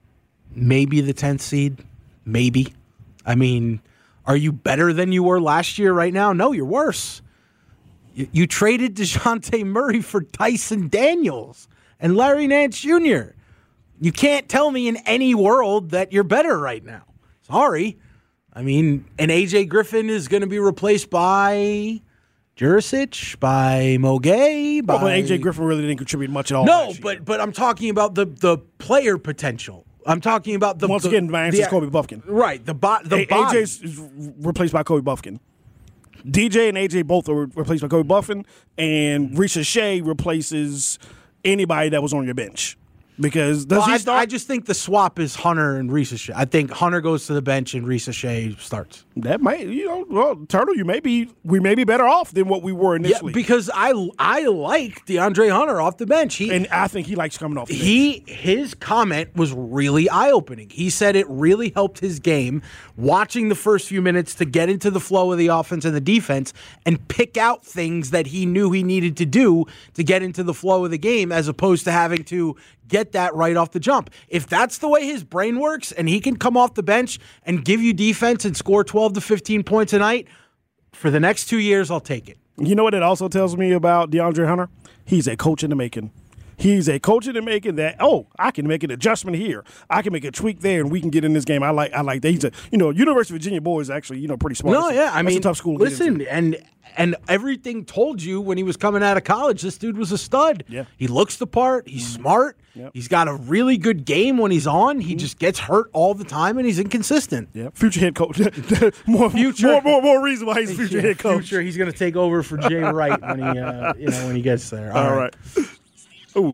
Maybe the 10th seed. Maybe. I mean, are you better than you were last year right now? No, you're worse. You traded DeJounte Murray for Tyson Daniels and Larry Nance Jr., You can't tell me in any world that you're better right now. Sorry. I mean, and A.J. Griffin is going to be replaced by Jurisic, by Mogay. But A.J. Griffin really didn't contribute much at all. No, but I'm talking about the player potential. I'm talking about once again, my answer is Kobe Buffkin. Right. AJ's replaced by Kobe Buffkin. DJ and AJ both are replaced by Kobe Buffkin, and Risha Shea replaces anybody that was on your bench. Because I just think the swap is Hunter and Risha Shea. I think Hunter goes to the bench and Risha Shea starts. That might, Turtle, we may be better off than what we were initially. Yeah, because I like DeAndre Hunter off the bench. And I think he likes coming off the bench. His comment was really eye-opening. He said it really helped his game watching the first few minutes to get into the flow of the offense and the defense and pick out things that he knew he needed to do to get into the flow of the game, as opposed to having to get that right off the jump. If that's the way his brain works and he can come off the bench and give you defense and score 12 to 15 points a night, for the next 2 years, I'll take it. You know what it also tells me about DeAndre Hunter? He's a coach in the making. He's a coach in the making that, I can make an adjustment here. I can make a tweak there, and we can get in this game. I like that. He's a, University of Virginia boy is actually, pretty smart. No, yeah. I mean, a tough school. Listen, and everything told you when he was coming out of college, this dude was a stud. Yeah. He looks the part. He's smart. Yep. He's got a really good game when he's on. He just gets hurt all the time, and he's inconsistent. Yeah. Future head coach. more reason why he's future head coach. Future, he's going to take over for Jay Wright when he gets there. All right. Ooh.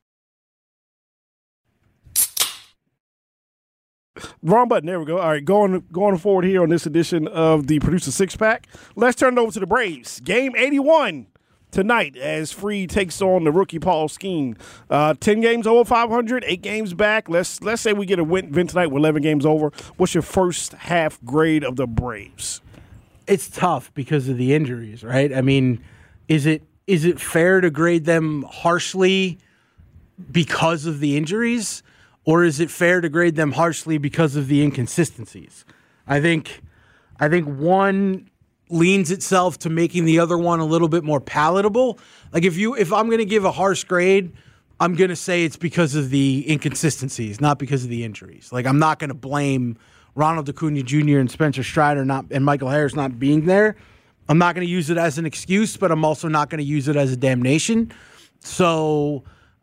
Wrong button. There we go. All right, going forward here on this edition of the Producer Six Pack. Let's turn it over to the Braves. Game 81 tonight as Freed takes on the rookie Paul Skeen. 10 games over 500, 8 games back. Let's say we get a win tonight with 11 games over. What's your first half grade of the Braves? It's tough because of the injuries, right? I mean, is it fair to grade them harshly because of the injuries, or is it fair to grade them harshly because of the inconsistencies? I think one leans itself to making the other one a little bit more palatable. Like if I'm going to give a harsh grade, I'm going to say it's because of the inconsistencies, not because of the injuries. Like I'm not going to blame Ronald Acuna Jr. and Spencer Strider and Michael Harris not being there. I'm not going to use it as an excuse, but I'm also not going to use it as a damnation. So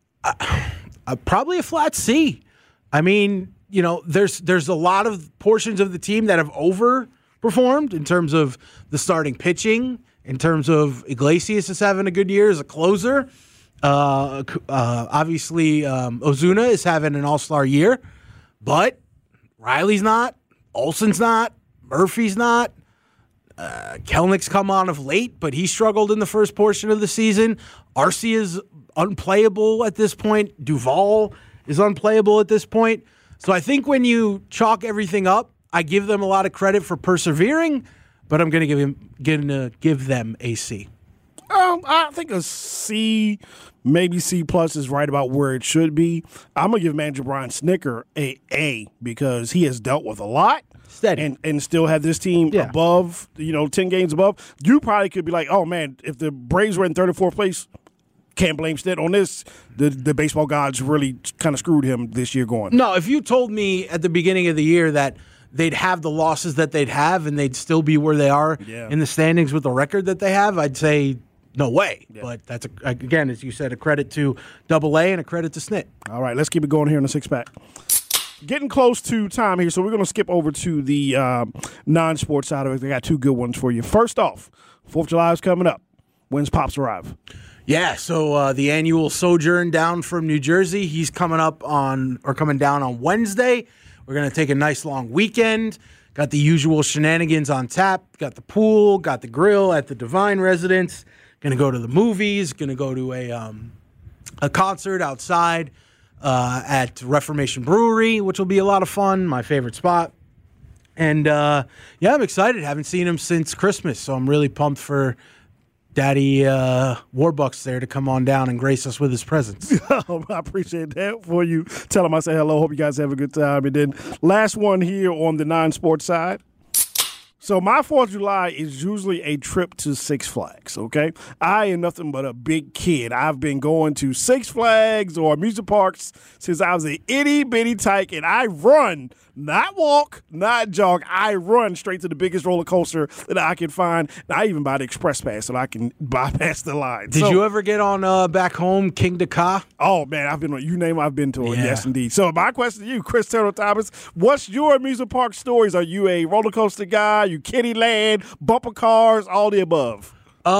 probably a flat C. I mean, there's a lot of portions of the team that have overperformed in terms of the starting pitching, in terms of Iglesias is having a good year as a closer. Obviously, Ozuna is having an all-star year, but Riley's not, Olsen's not, Murphy's not. Kelnick's come on of late, but he struggled in the first portion of the season. Arcia is unplayable at this point. Duvall is unplayable at this point. So I think when you chalk everything up, I give them a lot of credit for persevering, but I'm going to give them a C. I think a C, maybe C plus is right about where it should be. I'm going to give manager Brian Snitker A because he has dealt with a lot. Steady. And still have this team above, 10 games above. You probably could be like, oh, man, if the Braves were in 34th place, can't blame Snit on this. The baseball gods really kind of screwed him this year going. No, if you told me at the beginning of the year that they'd have the losses that they'd have and they'd still be where they are in the standings with the record that they have, I'd say no way. Yeah. But that's, again, as you said, a credit to AA and a credit to Snit. All right, let's keep it going here in the six-pack. Getting close to time here, so we're going to skip over to the non-sports side of it. I got two good ones for you. First off, 4th of July is coming up. When's Pops arrive? Yeah, so the annual sojourn down from New Jersey, he's coming down on Wednesday. We're going to take a nice long weekend. Got the usual shenanigans on tap. Got the pool, got the grill at the Divine residence. Going to go to the movies. Going to go to a concert outside at Reformation Brewery, which will be a lot of fun, my favorite spot. And, I'm excited. Haven't seen him since Christmas, so I'm really pumped for Daddy Warbucks there to come on down and grace us with his presence. I appreciate that for you. Tell him I say hello. Hope you guys have a good time. And then last one here on the non-sports side. So my 4th of July is usually a trip to Six Flags, okay? I am nothing but a big kid. I've been going to Six Flags or amusement parks since I was an itty-bitty tyke, and I run, not walk, not jog. I run straight to the biggest roller coaster that I can find. And I even buy the express pass so I can bypass the line. Did you ever get on back home, King Dakar? Oh, man, I've been on. You name it, I've been to it. Yeah. Yes, indeed. So my question to you, Chris Turtle Thomas, what's your amusement park stories? Are you a roller coaster guy? You Kitty Land, bumper cars, all the above?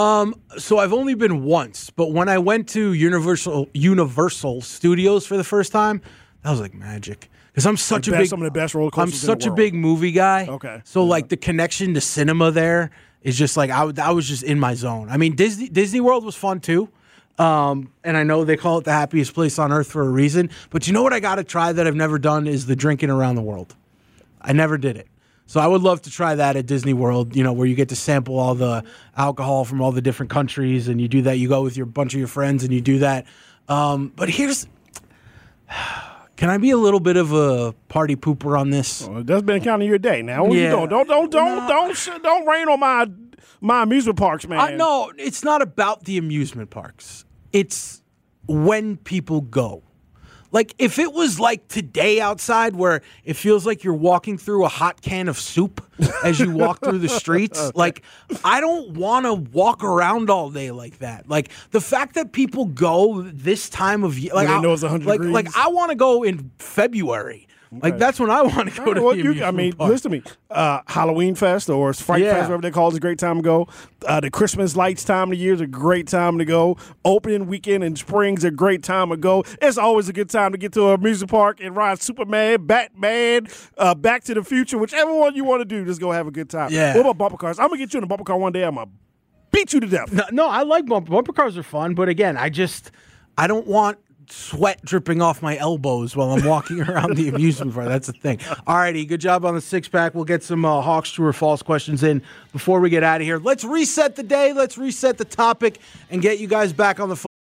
So I've only been once, but when I went to Universal Studios for the first time, that was like magic. Because I'm such some of the best roller coasters I'm such a big movie guy. Okay. So like the connection to cinema there is just like I was just in my zone. I mean, Disney World was fun too. And I know they call it the happiest place on earth for a reason. But you know what I got to try that I've never done is the drinking around the world. I never did it. So I would love to try that at Disney World, where you get to sample all the alcohol from all the different countries, and you do that. You go with your bunch of your friends, and you do that. But can I be a little bit of a party pooper on this? Well, that's been kind of your day now. What are you doing? Don't rain on my amusement parks, man. No, it's not about the amusement parks. It's when people go. Like, if it was like today outside where it feels like you're walking through a hot can of soup as you walk through the streets, like, I don't want to walk around all day like that. Like, the fact that people go this time of year, like, I know it's 100 degrees. Like, I want to go in February. Like, that's when I want to go to the amusement park. Listen to me. Halloween Fest or Fright Fest, whatever they call it, is a great time to go. The Christmas lights time of the year is a great time to go. Opening weekend in spring is a great time to go. It's always a good time to get to an amusement park and ride Superman, Batman, Back to the Future, whichever one you want to do. Just go have a good time. Yeah. What about bumper cars? I'm going to get you in a bumper car one day. I'm going to beat you to death. No, I like bumper cars are fun, but again, I don't want sweat dripping off my elbows while I'm walking around the amusement park. That's the thing. All righty, good job on the six-pack. We'll get some Hawks true or false questions in before we get out of here. Let's reset the day. Let's reset the topic and get you guys back on the phone.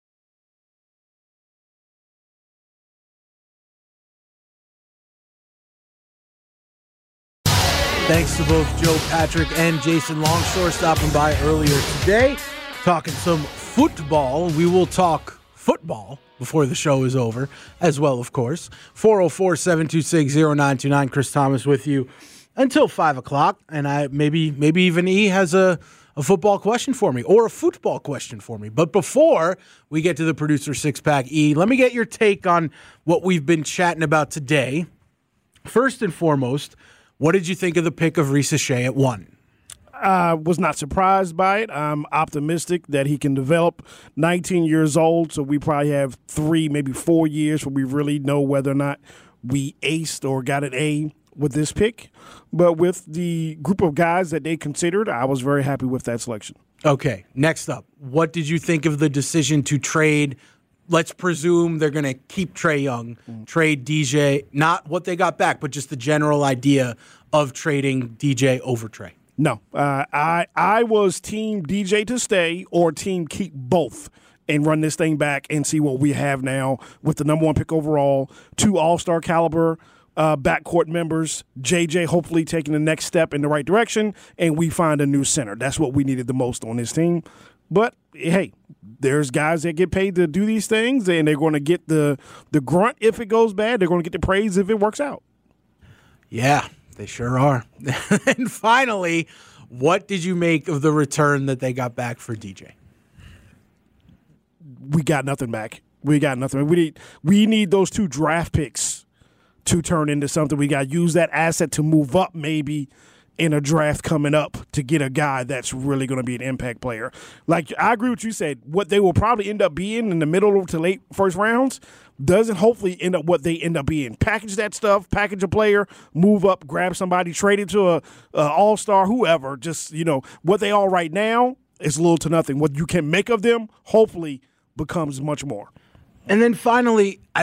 Thanks to both Joe Patrick and Jason Longshore stopping by earlier today, talking some football. We will talk football before the show is over as well, of course. 404-726-0929. Chris Thomas with you until 5 o'clock. And maybe even E has a football question for me or a football question for me. But before we get to the producer six-pack, E, let me get your take on what we've been chatting about today. First and foremost, what did you think of the pick of Risa Shea at 1? I was not surprised by it. I'm optimistic that he can develop. 19 years old, so we probably have 3, maybe 4 years where we really know whether or not we aced or got an A with this pick. But with the group of guys that they considered, I was very happy with that selection. Okay, next up, what did you think of the decision to trade? Let's presume they're going to keep Trae Young, trade DJ, not what they got back, but just the general idea of trading DJ over Trae. No, I was team DJ to stay or team keep both and run this thing back and see what we have now with the number 1 pick overall, 2 all-star caliber backcourt members, JJ hopefully taking the next step in the right direction, and we find a new center. That's what we needed the most on this team. But, hey, there's guys that get paid to do these things, and they're going to get the grunt if it goes bad. They're going to get the praise if it works out. Yeah, they sure are. And finally, what did you make of the return that they got back for DJ? We got nothing back. We got nothing. We need those 2 draft picks to turn into something. We got to use that asset to move up maybe in a draft coming up to get a guy that's really going to be an impact player. Like, I agree with what you said. What they will probably end up being in the middle to late first rounds doesn't hopefully end up what they end up being. Package that stuff, package a player, move up, grab somebody, trade it to a all-star, whoever. Just, what they are right now is little to nothing. What you can make of them hopefully becomes much more. And then finally, I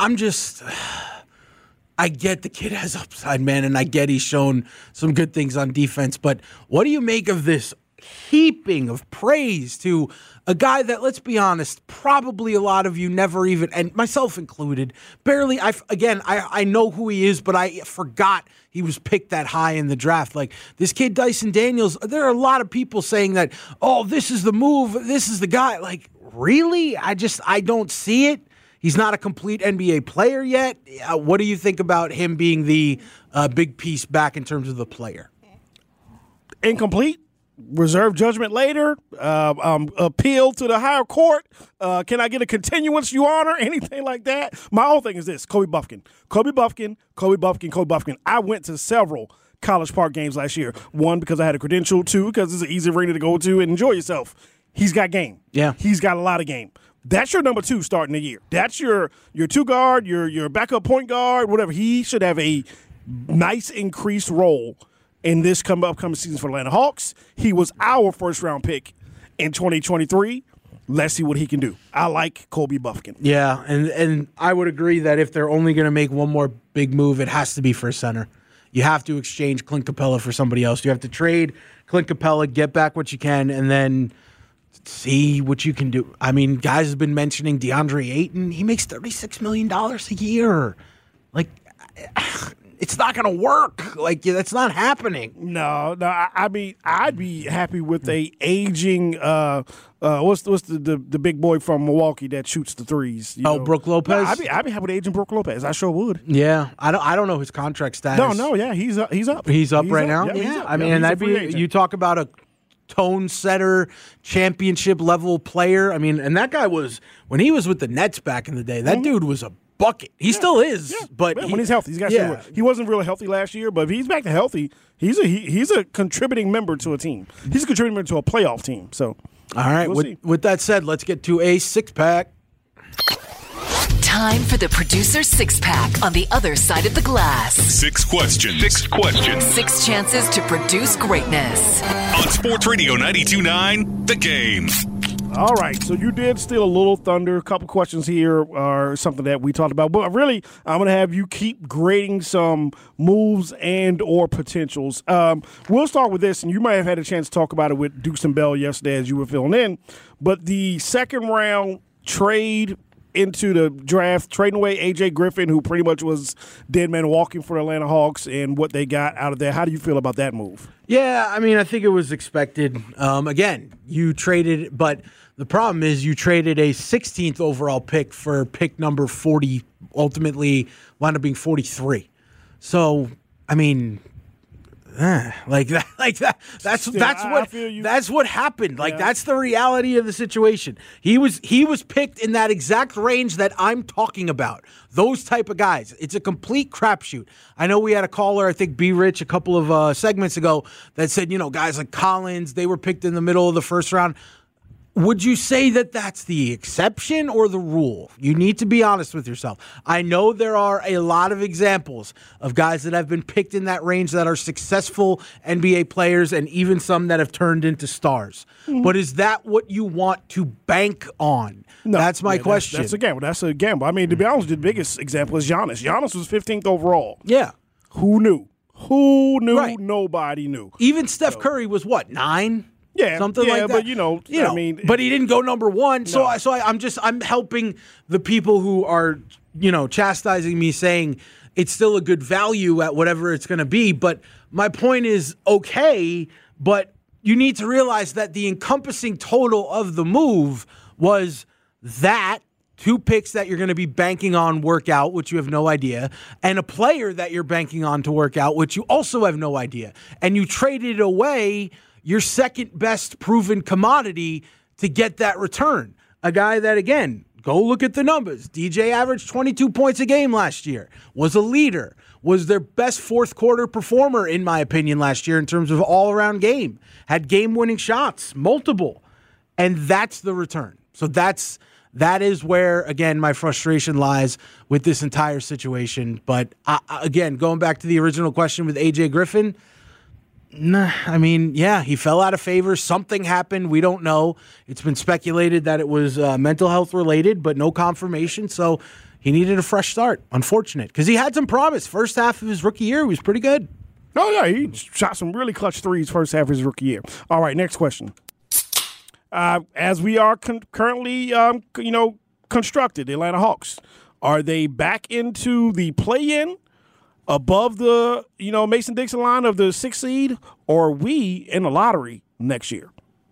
get the kid has upside, man, and I get he's shown some good things on defense, but what do you make of this heaping of praise to a guy that, let's be honest, probably a lot of you never even, and myself included, barely, I know who he is, but I forgot he was picked that high in the draft. Like, this kid, Dyson Daniels, there are a lot of people saying that, oh, this is the move, this is the guy. Like, really? I don't see it. He's not a complete NBA player yet. What do you think about him being the big piece back in terms of the player? Incomplete. Reserve judgment later. Appeal to the higher court. Can I get a continuance, Your Honor? Anything like that? My whole thing is this. Kobe Buffkin. I went to several College Park games last year. 1, because I had a credential. 2, because it's an easy arena to go to and enjoy yourself. He's got game. Yeah. He's got a lot of game. That's your number 2 starting the year. That's your 2 guard, your backup point guard, whatever. He should have a nice increased role in this upcoming season for the Atlanta Hawks. He was our first-round pick in 2023. Let's see what he can do. I like Kobe Buffkin. Yeah, and I would agree that if they're only going to make one more big move, it has to be for a center. You have to exchange Clint Capella for somebody else. You have to trade Clint Capella, get back what you can, and then see what you can do. I mean, guys have been mentioning DeAndre Ayton. He makes $36 million a year. Like, it's not going to work. Like, that's not happening. No. I mean, I'd be happy with a aging. What's the big boy from Milwaukee that shoots the threes? Brook Lopez. No, I'd be happy with aging Brook Lopez. I sure would. Yeah, I don't know his contract status. No, yeah, he's up. He's up right now. Yeah, I mean, and that'd be, you talk about a tone setter, championship level player. I mean, and that guy was, when he was with the Nets back in the day, that dude was a bucket. He still is, but when he's healthy, he wasn't really healthy last year. But if he's back to healthy, he's a contributing member to a team. He's a contributing member to a playoff team. So, all right. With that said, let's get to a 6-pack. Time for the producer 6-pack on the other side of the glass. 6 questions. 6 questions. 6 chances to produce greatness. On Sports Radio 92.9, The Game. All right, so you did steal a little thunder. A couple questions here are something that we talked about. But really, I'm going to have you keep grading some moves and or potentials. We'll start with this, and you might have had a chance to talk about it with Dukes and Bell yesterday as you were filling in. But the second-round trade into the draft, trading away A.J. Griffin, who pretty much was dead man walking for the Atlanta Hawks, and what they got out of there. How do you feel about that move? Yeah, I mean, I think it was expected. Again, you traded, but the problem is you traded a 16th overall pick for pick number 40, ultimately wound up being 43. So, I mean, that's what happened. Like, that's the reality of the situation. He was picked in that exact range that I'm talking about. Those type of guys. It's a complete crapshoot. I know we had a caller, I think B. Rich, a couple of segments ago that said, guys like Collins, they were picked in the middle of the first round. Would you say that that's the exception or the rule? You need to be honest with yourself. I know there are a lot of examples of guys that have been picked in that range that are successful NBA players and even some that have turned into stars. Mm-hmm. But is that what you want to bank on? No, that's my question. That's a gamble. That's a gamble. I mean, to be honest, the biggest example is Giannis. Giannis was 15th overall. Yeah. Who knew? Right. Nobody knew. Even Steph Curry was what, 9? Yeah, something like that. But I mean, but he didn't go number one. No. So I'm helping the people who are, chastising me, saying it's still a good value at whatever it's going to be. But my point is, okay, but you need to realize that the encompassing total of the move was that 2 picks that you're going to be banking on work out, which you have no idea, and a player that you're banking on to work out, which you also have no idea. And you traded away your second best proven commodity to get that return. A guy that, again, go look at the numbers. DJ averaged 22 points a game last year, was a leader, was their best fourth quarter performer, in my opinion, last year in terms of all-around game. Had game-winning shots, multiple. And that's the return. So that is where, again, my frustration lies with this entire situation. But, again, going back to the original question with A.J. Griffin, I mean, yeah, he fell out of favor. Something happened. We don't know. It's been speculated that it was mental health related, but no confirmation. So he needed a fresh start. Unfortunate, because he had some promise. First half of his rookie year, he was pretty good. Oh, yeah, he shot some really clutch threes first half of his rookie year. All right, next question. As we are currently, constructed, the Atlanta Hawks, are they back into the play-in? Above the, Mason-Dixon line of the 6th seed, or are we in the lottery next year?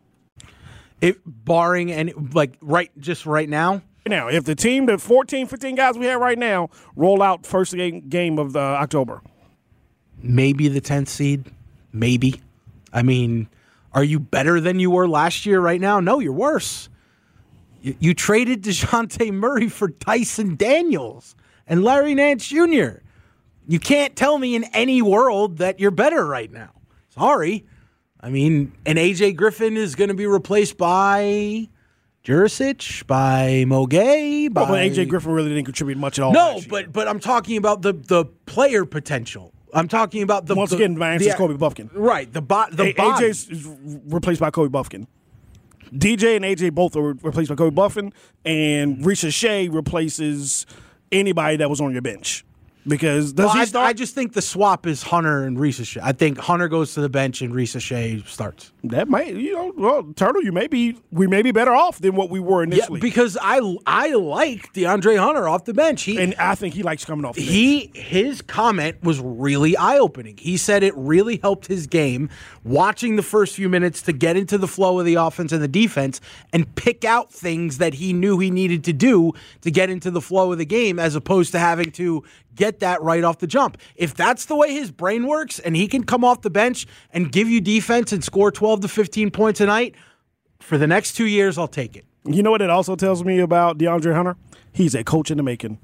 Barring any, right now? Now, if the team, the 14, 15 guys we have right now, roll out first game of October. Maybe the 10th seed. Maybe. I mean, are you better than you were last year right now? No, you're worse. You traded DeJounte Murray for Tyson Daniels and Larry Nance Jr., You can't tell me in any world that you're better right now. Sorry. I mean, and A.J. Griffin is going to be replaced by Jurisic, by Mogay. But A.J. Griffin really didn't contribute much at all. No, but I'm talking about the player potential. I'm talking about once again, my answer is Kobe Buffkin. Right. A.J.'s replaced by Kobe Buffkin. DJ and A.J. both are replaced by Kobe Buffkin, and Risha Shea replaces anybody that was on your bench. Because I just think the swap is Hunter and Risa Shea. I think Hunter goes to the bench and Risa Shea starts. That might, Turtle, we may be better off than what we were initially. Yeah, because I like DeAndre Hunter off the bench. And I think he likes coming off the bench. His comment was really eye-opening. He said it really helped his game watching the first few minutes to get into the flow of the offense and the defense and pick out things that he knew he needed to do to get into the flow of the game, as opposed to having to get that right off the jump. If that's the way his brain works and he can come off the bench and give you defense and score 12 to 15 points a night, for the next 2 years, I'll take it. You know what it also tells me about DeAndre Hunter? He's a coach in the making.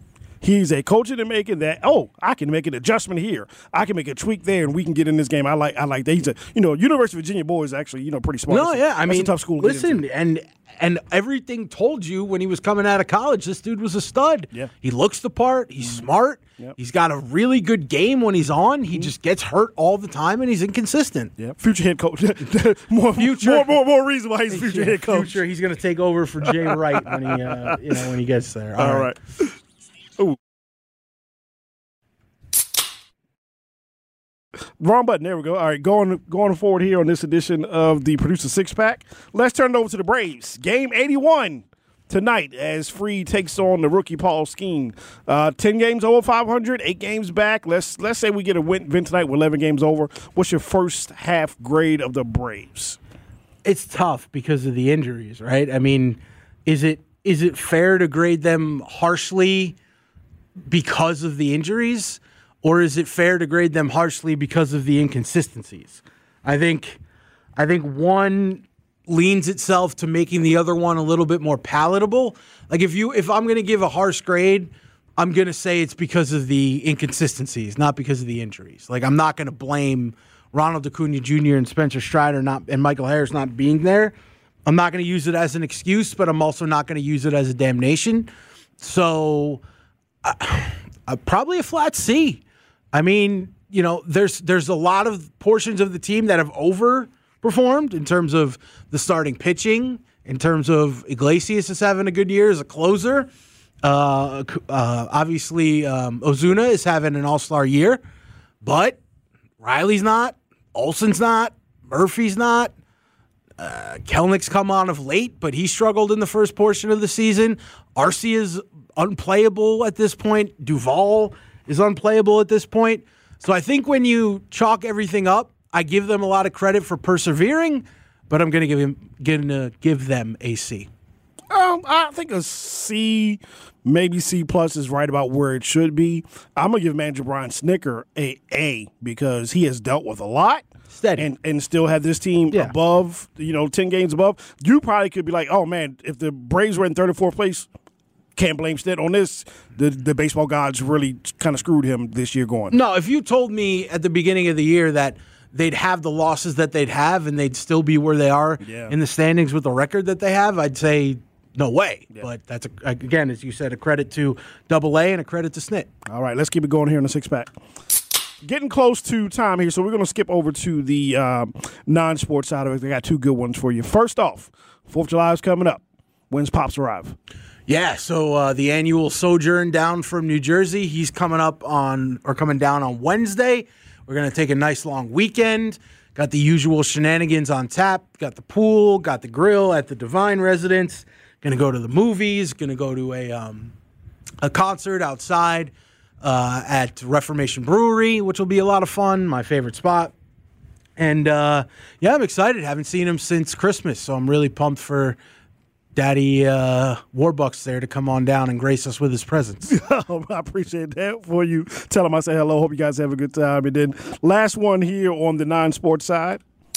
He's a coach in the making that, I can make an adjustment here. I can make a tweak there, and we can get in this game. I like that. He's a, University of Virginia boy is actually, pretty smart. No, yeah. I mean, it's a tough school to listen, get into. and everything told you when he was coming out of college, this dude was a stud. Yeah. He looks the part. He's smart. Yep. He's got a really good game when he's on. He just gets hurt all the time, and he's inconsistent. Yeah, future head coach. more reason why he's future head coach. Future, he's going to take over for Jay Wright when he, when he gets there. All right. Ooh. Wrong button. There we go. All right, going forward here on this edition of the Producer Six Pack. Let's turn it over to the Braves. Game 81 tonight as Fried takes on the rookie Paul Skeens. 10 games over 500, 8 games back. Let's say we get a win tonight with 11 games over. What's your first half grade of the Braves? It's tough because of the injuries, right? I mean, is it fair to grade them harshly because of the injuries? Or is it fair to grade them harshly because of the inconsistencies? I think one leans itself to making the other one a little bit more palatable. Like if I'm going to give a harsh grade, I'm going to say it's because of the inconsistencies, not because of the injuries. Like I'm not going to blame Ronald Acuna Jr. and Spencer Strider and Michael Harris not being there. I'm not going to use it as an excuse, but I'm also not going to use it as a damnation. So probably a flat C. I mean, there's a lot of portions of the team that have overperformed in terms of the starting pitching, in terms of Iglesias is having a good year as a closer. Obviously, Ozuna is having an all-star year, but Riley's not, Olsen's not, Murphy's not. Kelnick's come on of late, but he struggled in the first portion of the season. Arcia is unplayable at this point. Duvall is unplayable at this point. So I think when you chalk everything up, I give them a lot of credit for persevering, but I'm going to give them a C. I think a C, maybe C plus is right about where it should be. I'm going to give manager Brian Snitker A because he has dealt with a lot. Steady. And still have this team above, 10 games above. You probably could be like, oh, man, if the Braves were in 34th place, can't blame Stitt on this. The baseball gods really kind of screwed him this year going. No, if you told me at the beginning of the year that they'd have the losses that they'd have and they'd still be where they are in the standings with the record that they have, I'd say no way. Yeah. But that's, again, as you said, a credit to AA and a credit to Snit. All right, let's keep it going here in the six-pack. Getting close to time here, so we're going to skip over to the non-sports side of it. They got two good ones for you. First off, 4th of July is coming up. When's Pops arrive? Yeah, so the annual sojourn down from New Jersey, he's coming down on Wednesday. We're going to take a nice long weekend. Got the usual shenanigans on tap. Got the pool, got the grill at the Divine residence. Going to go to the movies. Going to go to a concert outside at Reformation Brewery, which will be a lot of fun, my favorite spot. And, I'm excited. Haven't seen him since Christmas, so I'm really pumped for Daddy Warbucks there to come on down and grace us with his presence. I appreciate that for you. Tell him I say hello. Hope you guys have a good time. And then last one here on the non-sports side.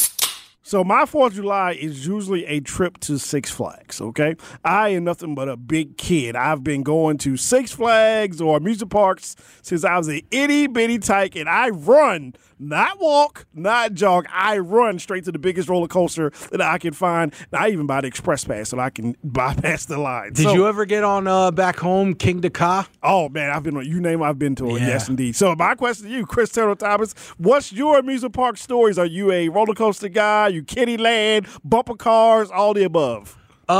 So my 4th of July is usually a trip to Six Flags, okay? I am nothing but a big kid. I've been going to Six Flags or amusement parks since I was an itty-bitty tyke, and I run, not walk, not jog. I run straight to the biggest roller coaster that I can find. And I even buy the express pass so I can bypass the line. Did you ever get on back home, King Dakar? Oh, man, I've been on, you name it, I've been to it. Yeah. Yes, indeed. So my question to you, Chris Turtle Thomas, what's your amusement park stories? Are you a roller coaster guy? You Kitty Land, bumper cars, all the above?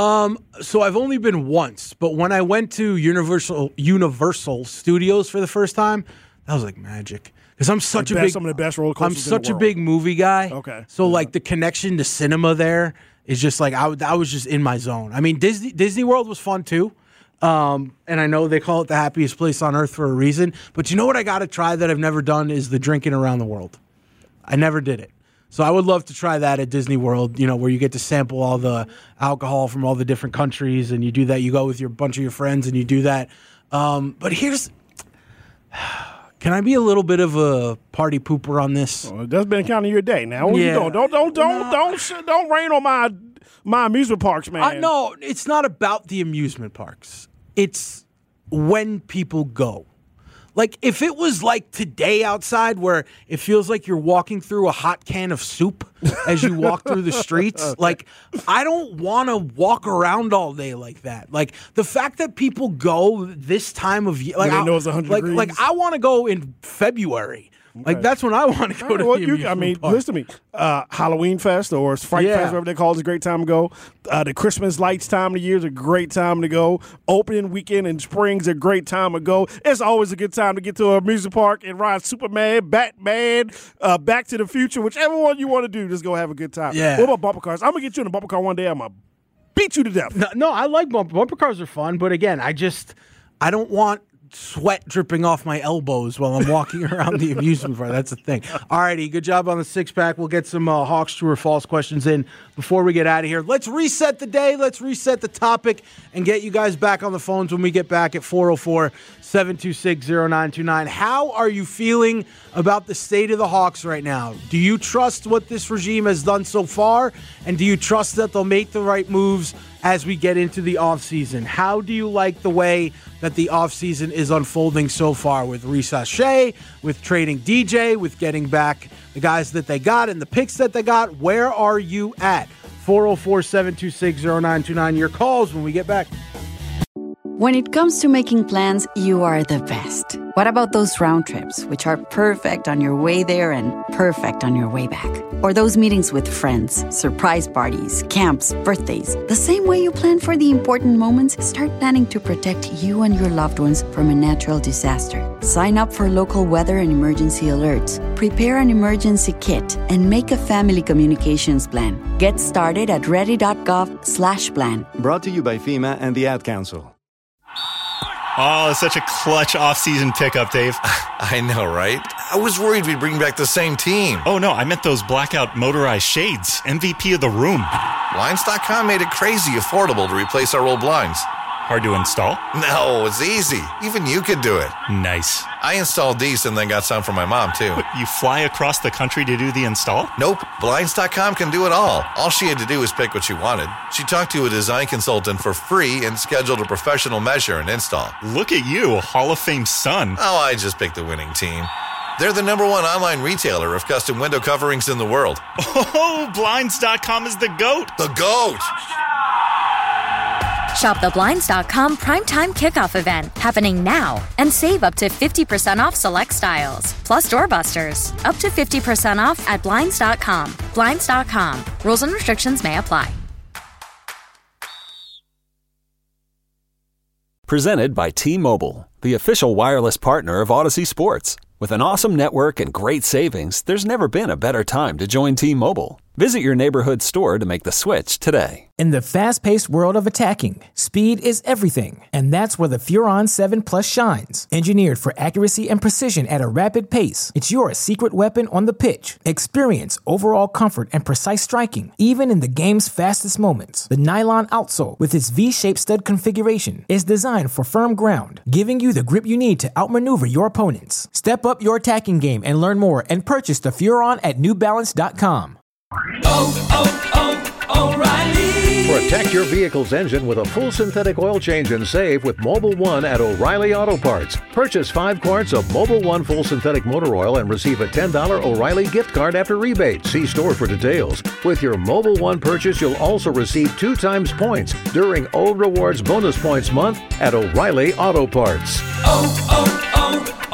So I've only been once, but when I went to Universal Studios for the first time, that was like magic. Because I'm such a big, some of the best roller coasters I'm such a big movie guy. Okay. So like the connection to cinema there is just like I was just in my zone. I mean, Disney World was fun too. And I know they call it the happiest place on earth for a reason. But you know what I got to try that I've never done is the drinking around the world. I never did it. So I would love to try that at Disney World, where you get to sample all the alcohol from all the different countries, and you do that. You go with your bunch of your friends, and you do that. But can I be a little bit of a party pooper on this? Well, that's been kind of your day now. What are you doing? Don't rain on my amusement parks, man. No, it's not about the amusement parks. It's when people go. Like, if it was like today outside where it feels like you're walking through a hot can of soup as you walk through the streets, like, I don't want to walk around all day like that. Like, the fact that people go this time of year, like, I know it's 100 degrees. Like, I want to go in February. Like, that's when I want to go to the amusement park. Listen to me. Halloween Fest or Fright Fest, whatever they call it, is a great time to go. The Christmas lights time of the year is a great time to go. Opening weekend in spring's a great time to go. It's always a good time to get to an amusement park and ride Superman, Batman, Back to the Future, whichever one you want to do. Just go have a good time. Yeah. What about bumper cars? I'm going to get you in a bumper car one day. I'm going to beat you to death. No, I like bumper cars are fun, but again, I don't want sweat dripping off my elbows while I'm walking around the amusement park. That's the thing. All righty, good job on the six-pack. We'll get some Hawks true or false questions in before we get out of here. Let's reset the day. Let's reset the topic and get you guys back on the phones when we get back at 404-726-0929. How are you feeling about the state of the Hawks right now? Do you trust what this regime has done so far? And do you trust that they'll make the right moves as we get into the offseason? How do you like the way that the offseason is unfolding so far with Reese Shea, with trading DJ, with getting back the guys that they got and the picks that they got? Where are you at? 404-726-0929. Your calls when we get back. When it comes to making plans, you are the best. What about those round trips, which are perfect on your way there and perfect on your way back? Or those meetings with friends, surprise parties, camps, birthdays. The same way you plan for the important moments, start planning to protect you and your loved ones from a natural disaster. Sign up for local weather and emergency alerts. Prepare an emergency kit and make a family communications plan. Get started at ready.gov/plan. Brought to you by FEMA and the Ad Council. Oh, such a clutch off-season pickup, Dave. I know, right? I was worried we'd bring back the same team. Oh, no, I meant those blackout motorized shades. MVP of the room. Blinds.com made it crazy affordable to replace our old blinds. Hard to install? No, it's easy. Even you could do it. Nice. I installed these and then got some for my mom, too. You fly across the country to do the install? Nope. Blinds.com can do it all. All she had to do was pick what she wanted. She talked to a design consultant for free and scheduled a professional measure and install. Look at you, a Hall of Fame son. Oh, I just picked the winning team. They're the #1 online retailer of custom window coverings in the world. Oh, Blinds.com is the GOAT. The GOAT! Shop the Blinds.com Primetime Kickoff event happening now and save up to 50% off select styles. Plus doorbusters. Up to 50% off at Blinds.com. Blinds.com. Rules and restrictions may apply. Presented by T-Mobile, the official wireless partner of Odyssey Sports. With an awesome network and great savings, there's never been a better time to join T-Mobile. Visit your neighborhood store to make the switch today. In the fast-paced world of attacking, speed is everything, and that's where the Furon 7 Plus shines. Engineered for accuracy and precision at a rapid pace, it's your secret weapon on the pitch. Experience overall comfort and precise striking, even in the game's fastest moments. The nylon outsole, with its V-shaped stud configuration, is designed for firm ground, giving you the grip you need to outmaneuver your opponents. Step up your attacking game and learn more and purchase the Furon at NewBalance.com. O'Reilly. Protect your vehicle's engine with a full synthetic oil change and save with Mobil 1 at O'Reilly Auto Parts. Purchase 5 quarts of Mobil 1 full synthetic motor oil and receive a $10 O'Reilly gift card after rebate. See store for details. With your Mobil 1 purchase, you'll also receive 2 times points during O Rewards Bonus Points Month at O'Reilly Auto Parts.